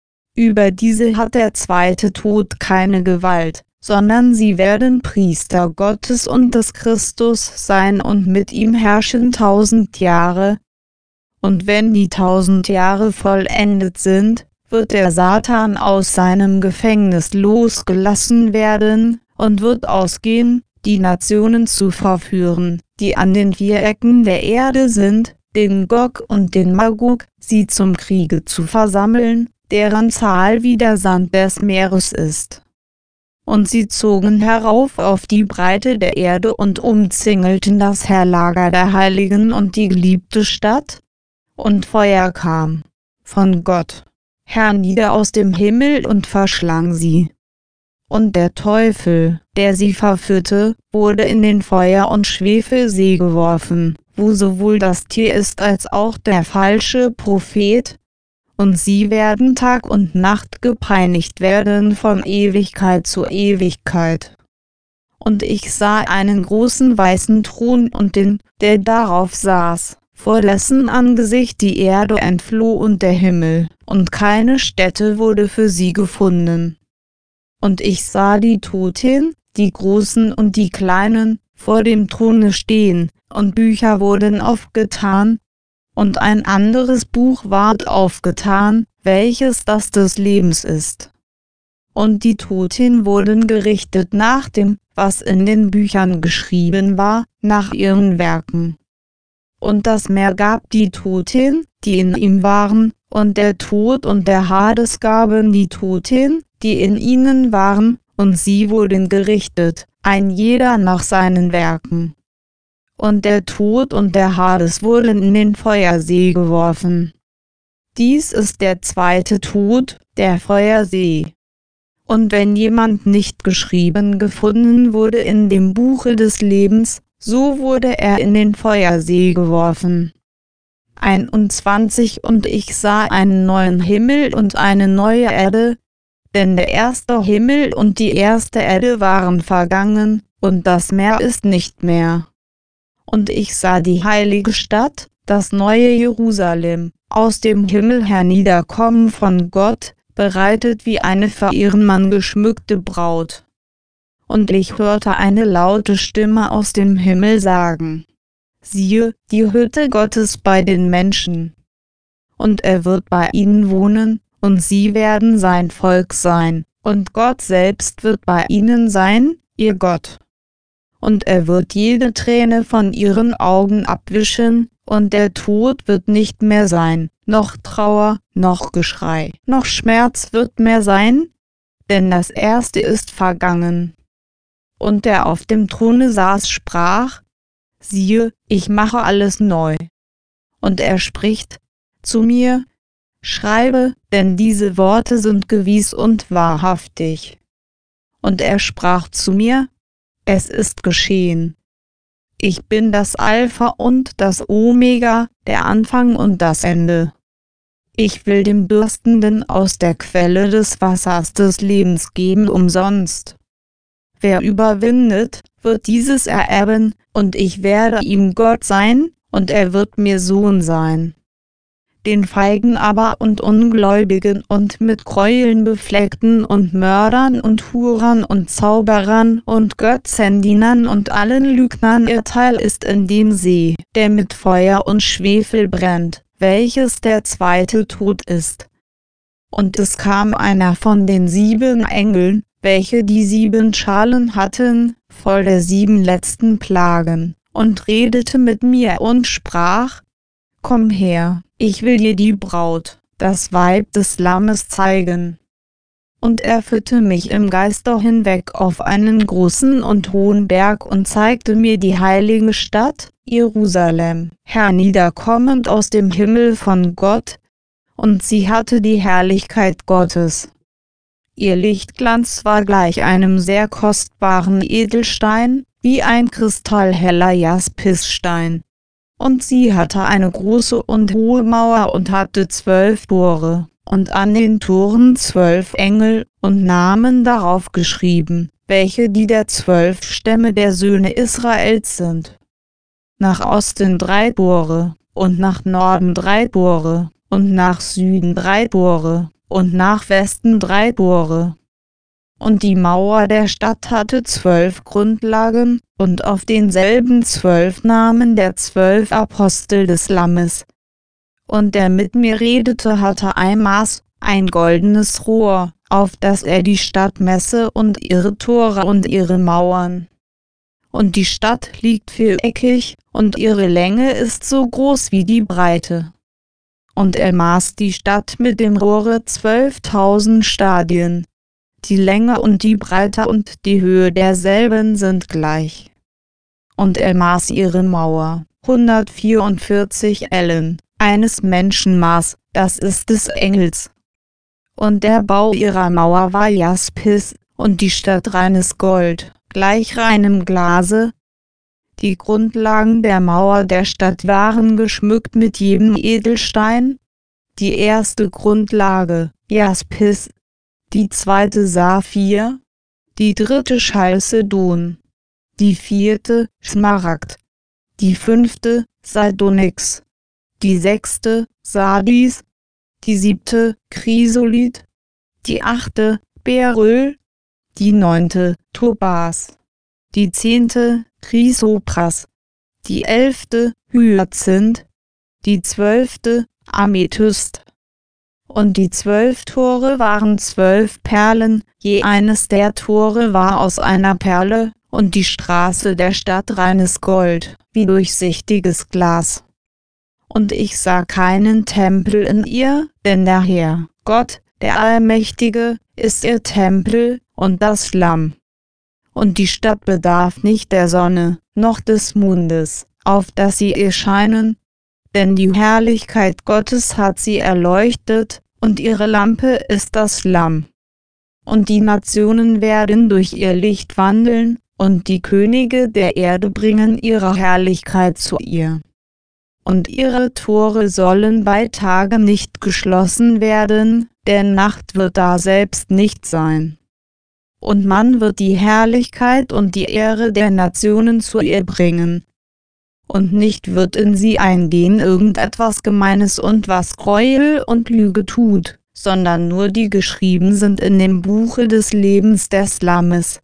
Über diese hat der zweite Tod keine Gewalt, sondern sie werden Priester Gottes und des Christus sein und mit ihm herrschen tausend Jahre. Und wenn die tausend Jahre vollendet sind, wird der Satan aus seinem Gefängnis losgelassen werden, und wird ausgehen, die Nationen zu verführen, die an den vier Ecken der Erde sind, den Gog und den Magog, sie zum Kriege zu versammeln, deren Zahl wie der Sand des Meeres ist. Und sie zogen herauf auf die Breite der Erde und umzingelten das Heerlager der Heiligen und die geliebte Stadt. Und Feuer kam von Gott hernieder aus dem Himmel und verschlang sie. Und der Teufel, der sie verführte, wurde in den Feuer- und Schwefelsee geworfen, wo sowohl das Tier ist als auch der falsche Prophet. Und sie werden Tag und Nacht gepeinigt werden von Ewigkeit zu Ewigkeit. Und ich sah einen großen weißen Thron und den, der darauf saß, vor dessen Angesicht die Erde entfloh und der Himmel, und keine Stätte wurde für sie gefunden. Und ich sah die Toten, die Großen und die Kleinen, vor dem Throne stehen, und Bücher wurden aufgetan, und ein anderes Buch ward aufgetan, welches das des Lebens ist. Und die Toten wurden gerichtet nach dem, was in den Büchern geschrieben war, nach ihren Werken. Und das Meer gab die Toten, die in ihm waren, und der Tod und der Hades gaben die Toten, die in ihnen waren, und sie wurden gerichtet, ein jeder nach seinen Werken. Und der Tod und der Hades wurden in den Feuersee geworfen. Dies ist der zweite Tod, der Feuersee. Und wenn jemand nicht geschrieben gefunden wurde in dem Buche des Lebens, so wurde er in den Feuersee geworfen. einundzwanzig Und ich sah einen neuen Himmel und eine neue Erde, denn der erste Himmel und die erste Erde waren vergangen, und das Meer ist nicht mehr. Und ich sah die heilige Stadt, das neue Jerusalem, aus dem Himmel herniederkommen von Gott, bereitet wie eine für ihren Mann geschmückte Braut. Und ich hörte eine laute Stimme aus dem Himmel sagen: Siehe, die Hütte Gottes bei den Menschen. Und er wird bei ihnen wohnen, und sie werden sein Volk sein, und Gott selbst wird bei ihnen sein, ihr Gott. Und er wird jede Träne von ihren Augen abwischen, und der Tod wird nicht mehr sein, noch Trauer, noch Geschrei, noch Schmerz wird mehr sein, denn das Erste ist vergangen. Und der auf dem Throne saß sprach: Siehe, ich mache alles neu. Und er spricht zu mir: Schreibe, denn diese Worte sind gewiss und wahrhaftig. Und er sprach zu mir: Es ist geschehen. Ich bin das Alpha und das Omega, der Anfang und das Ende. Ich will dem Dürstenden aus der Quelle des Wassers des Lebens geben umsonst. Wer überwindet, wird dieses ererben, und ich werde ihm Gott sein, und er wird mir Sohn sein. Den Feigen aber und Ungläubigen und mit Gräueln befleckten und Mördern und Hurern und Zauberern und Götzendienern und allen Lügnern ihr Teil ist in dem See, der mit Feuer und Schwefel brennt, welches der zweite Tod ist. Und es kam einer von den sieben Engeln, welche die sieben Schalen hatten, voll der sieben letzten Plagen, und redete mit mir und sprach: Komm her, ich will dir die Braut, das Weib des Lammes zeigen. Und er führte mich im Geiste hinweg auf einen großen und hohen Berg und zeigte mir die heilige Stadt, Jerusalem, herniederkommend aus dem Himmel von Gott, und sie hatte die Herrlichkeit Gottes. Ihr Lichtglanz war gleich einem sehr kostbaren Edelstein, wie ein kristallheller Jaspisstein. Und sie hatte eine große und hohe Mauer und hatte zwölf Tore, und an den Toren zwölf Engel, und Namen darauf geschrieben, welche die der zwölf Stämme der Söhne Israels sind. Nach Osten drei Tore, und nach Norden drei Tore, und nach Süden drei Tore, und nach Westen drei Tore. Und die Mauer der Stadt hatte zwölf Grundlagen, und auf denselben zwölf Namen der zwölf Apostel des Lammes. Und der mit mir redete hatte ein Maß, ein goldenes Rohr, auf das er die Stadt messe und ihre Tore und ihre Mauern. Und die Stadt liegt viereckig, und ihre Länge ist so groß wie die Breite. Und er maß die Stadt mit dem Rohre zwölftausend Stadien. Die Länge und die Breite und die Höhe derselben sind gleich. Und er maß ihre Mauer, hundertvierundvierzig Ellen, eines Menschenmaß, das ist des Engels. Und der Bau ihrer Mauer war Jaspis, und die Stadt reines Gold, gleich reinem Glase. Die Grundlagen der Mauer der Stadt waren geschmückt mit jedem Edelstein. Die erste Grundlage, Jaspis, die zweite Saphir, die dritte Chalcedon, die vierte Smaragd, die fünfte Sardonyx, die sechste Sardis, die siebte Chrysolith, die achte Beryl, die neunte Topaz, die zehnte Chrysopras, die elfte Hyazinth, die zwölfte Amethyst. Und die zwölf Tore waren zwölf Perlen, je eines der Tore war aus einer Perle, und die Straße der Stadt reines Gold, wie durchsichtiges Glas. Und ich sah keinen Tempel in ihr, denn der Herr, Gott, der Allmächtige, ist ihr Tempel, und das Lamm. Und die Stadt bedarf nicht der Sonne, noch des Mondes, auf dass sie ihr scheinen, denn die Herrlichkeit Gottes hat sie erleuchtet, und ihre Lampe ist das Lamm. Und die Nationen werden durch ihr Licht wandeln, und die Könige der Erde bringen ihre Herrlichkeit zu ihr. und ihre Tore sollen bei Tage nicht geschlossen werden, denn Nacht wird daselbst nicht sein. Und man wird die Herrlichkeit und die Ehre der Nationen zu ihr bringen. Und nicht wird in sie eingehen irgendetwas Gemeines und was Gräuel und Lüge tut, sondern nur die geschrieben sind in dem Buche des Lebens des Lammes.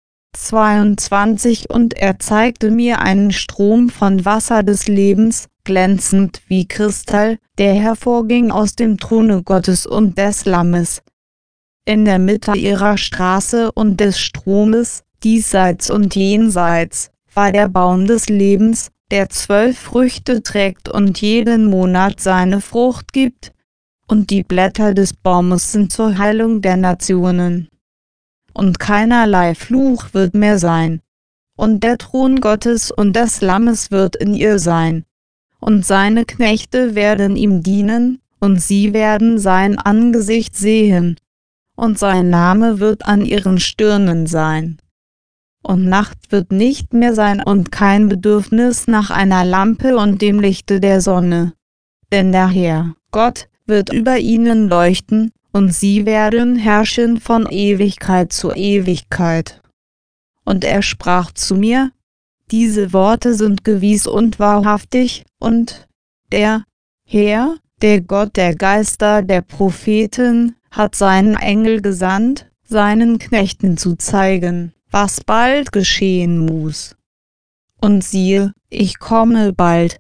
zweiundzwanzig Und er zeigte mir einen Strom von Wasser des Lebens, glänzend wie Kristall, der hervorging aus dem Throne Gottes und des Lammes. In der Mitte ihrer Straße und des Stromes, diesseits und jenseits, war der Baum des Lebens, der zwölf Früchte trägt und jeden Monat seine Frucht gibt, und die Blätter des Baumes sind zur Heilung der Nationen. Und keinerlei Fluch wird mehr sein. Und der Thron Gottes und des Lammes wird in ihr sein. Und seine Knechte werden ihm dienen, und sie werden sein Angesicht sehen. Und sein Name wird an ihren Stirnen sein. Und Nacht wird nicht mehr sein und kein Bedürfnis nach einer Lampe und dem Lichte der Sonne. Denn der Herr, Gott, wird über ihnen leuchten, und sie werden herrschen von Ewigkeit zu Ewigkeit. Und er sprach zu mir: Diese Worte sind gewiss und wahrhaftig, und der Herr, der Gott der Geister der Propheten, hat seinen Engel gesandt, seinen Knechten zu zeigen, was bald geschehen muss. Und siehe, ich komme bald.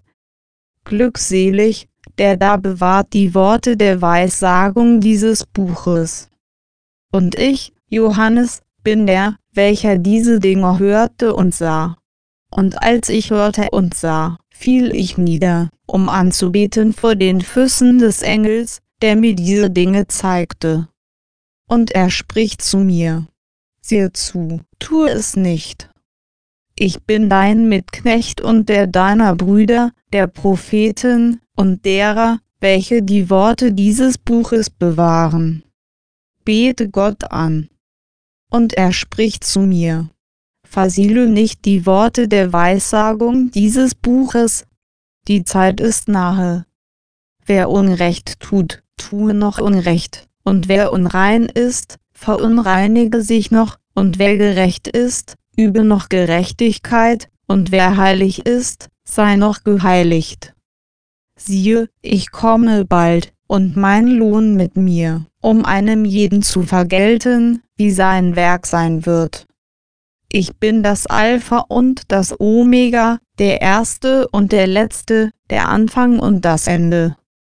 Glückselig, der da bewahrt die Worte der Weissagung dieses Buches. Und ich, Johannes, bin der, welcher diese Dinge hörte und sah. Und als ich hörte und sah, fiel ich nieder, um anzubeten vor den Füßen des Engels, der mir diese Dinge zeigte. Und er spricht zu mir: Siehe zu, tue es nicht. Ich bin dein Mitknecht und der deiner Brüder, der Propheten, und derer, welche die Worte dieses Buches bewahren. Bete Gott an. Und er spricht zu mir: Versiegle nicht die Worte der Weissagung dieses Buches. Die Zeit ist nahe. Wer Unrecht tut, tue noch Unrecht, und wer unrein ist, verunreinige sich noch, und wer gerecht ist, übe noch Gerechtigkeit, und wer heilig ist, sei noch geheiligt. Siehe, ich komme bald, und mein Lohn mit mir, um einem jeden zu vergelten, wie sein Werk sein wird. Ich bin das Alpha und das Omega, der Erste und der Letzte, der Anfang und das Ende.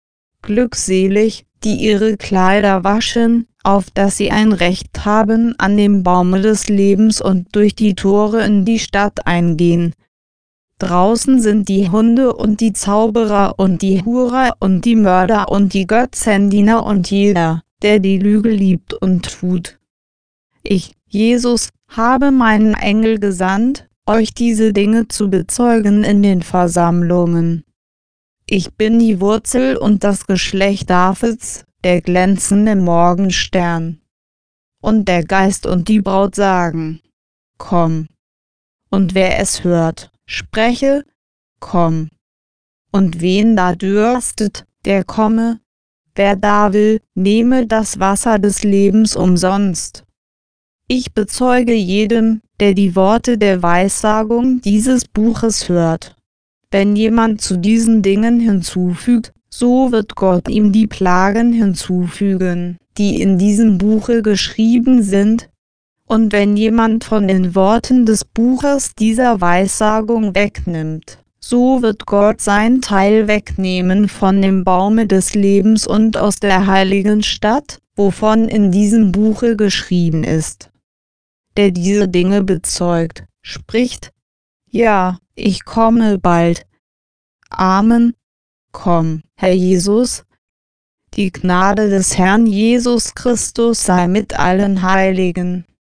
Glückselig, die ihre Kleider waschen, auf dass sie ein Recht haben an dem Baume des Lebens und durch die Tore in die Stadt eingehen. Draußen sind die Hunde und die Zauberer und die Hurer und die Mörder und die Götzendiener und jeder, der die Lüge liebt und tut. Ich, Jesus, habe meinen Engel gesandt, euch diese Dinge zu bezeugen in den Versammlungen. Ich bin die Wurzel und das Geschlecht Davids, der glänzende Morgenstern. Und der Geist und die Braut sagen: Komm. Und wer es hört, spreche: Komm. Und wen da dürstet, der komme. Wer da will, nehme das Wasser des Lebens umsonst. Ich bezeuge jedem, der die Worte der Weissagung dieses Buches hört. Wenn jemand zu diesen Dingen hinzufügt, so wird Gott ihm die Plagen hinzufügen, die in diesem Buche geschrieben sind. Und wenn jemand von den Worten des Buches dieser Weissagung wegnimmt, so wird Gott sein Teil wegnehmen von dem Baume des Lebens und aus der heiligen Stadt, wovon in diesem Buche geschrieben ist. Der diese Dinge bezeugt, spricht: Ja, ich komme bald. Amen. Komm, Herr Jesus. Die Gnade des Herrn Jesus Christus sei mit allen Heiligen.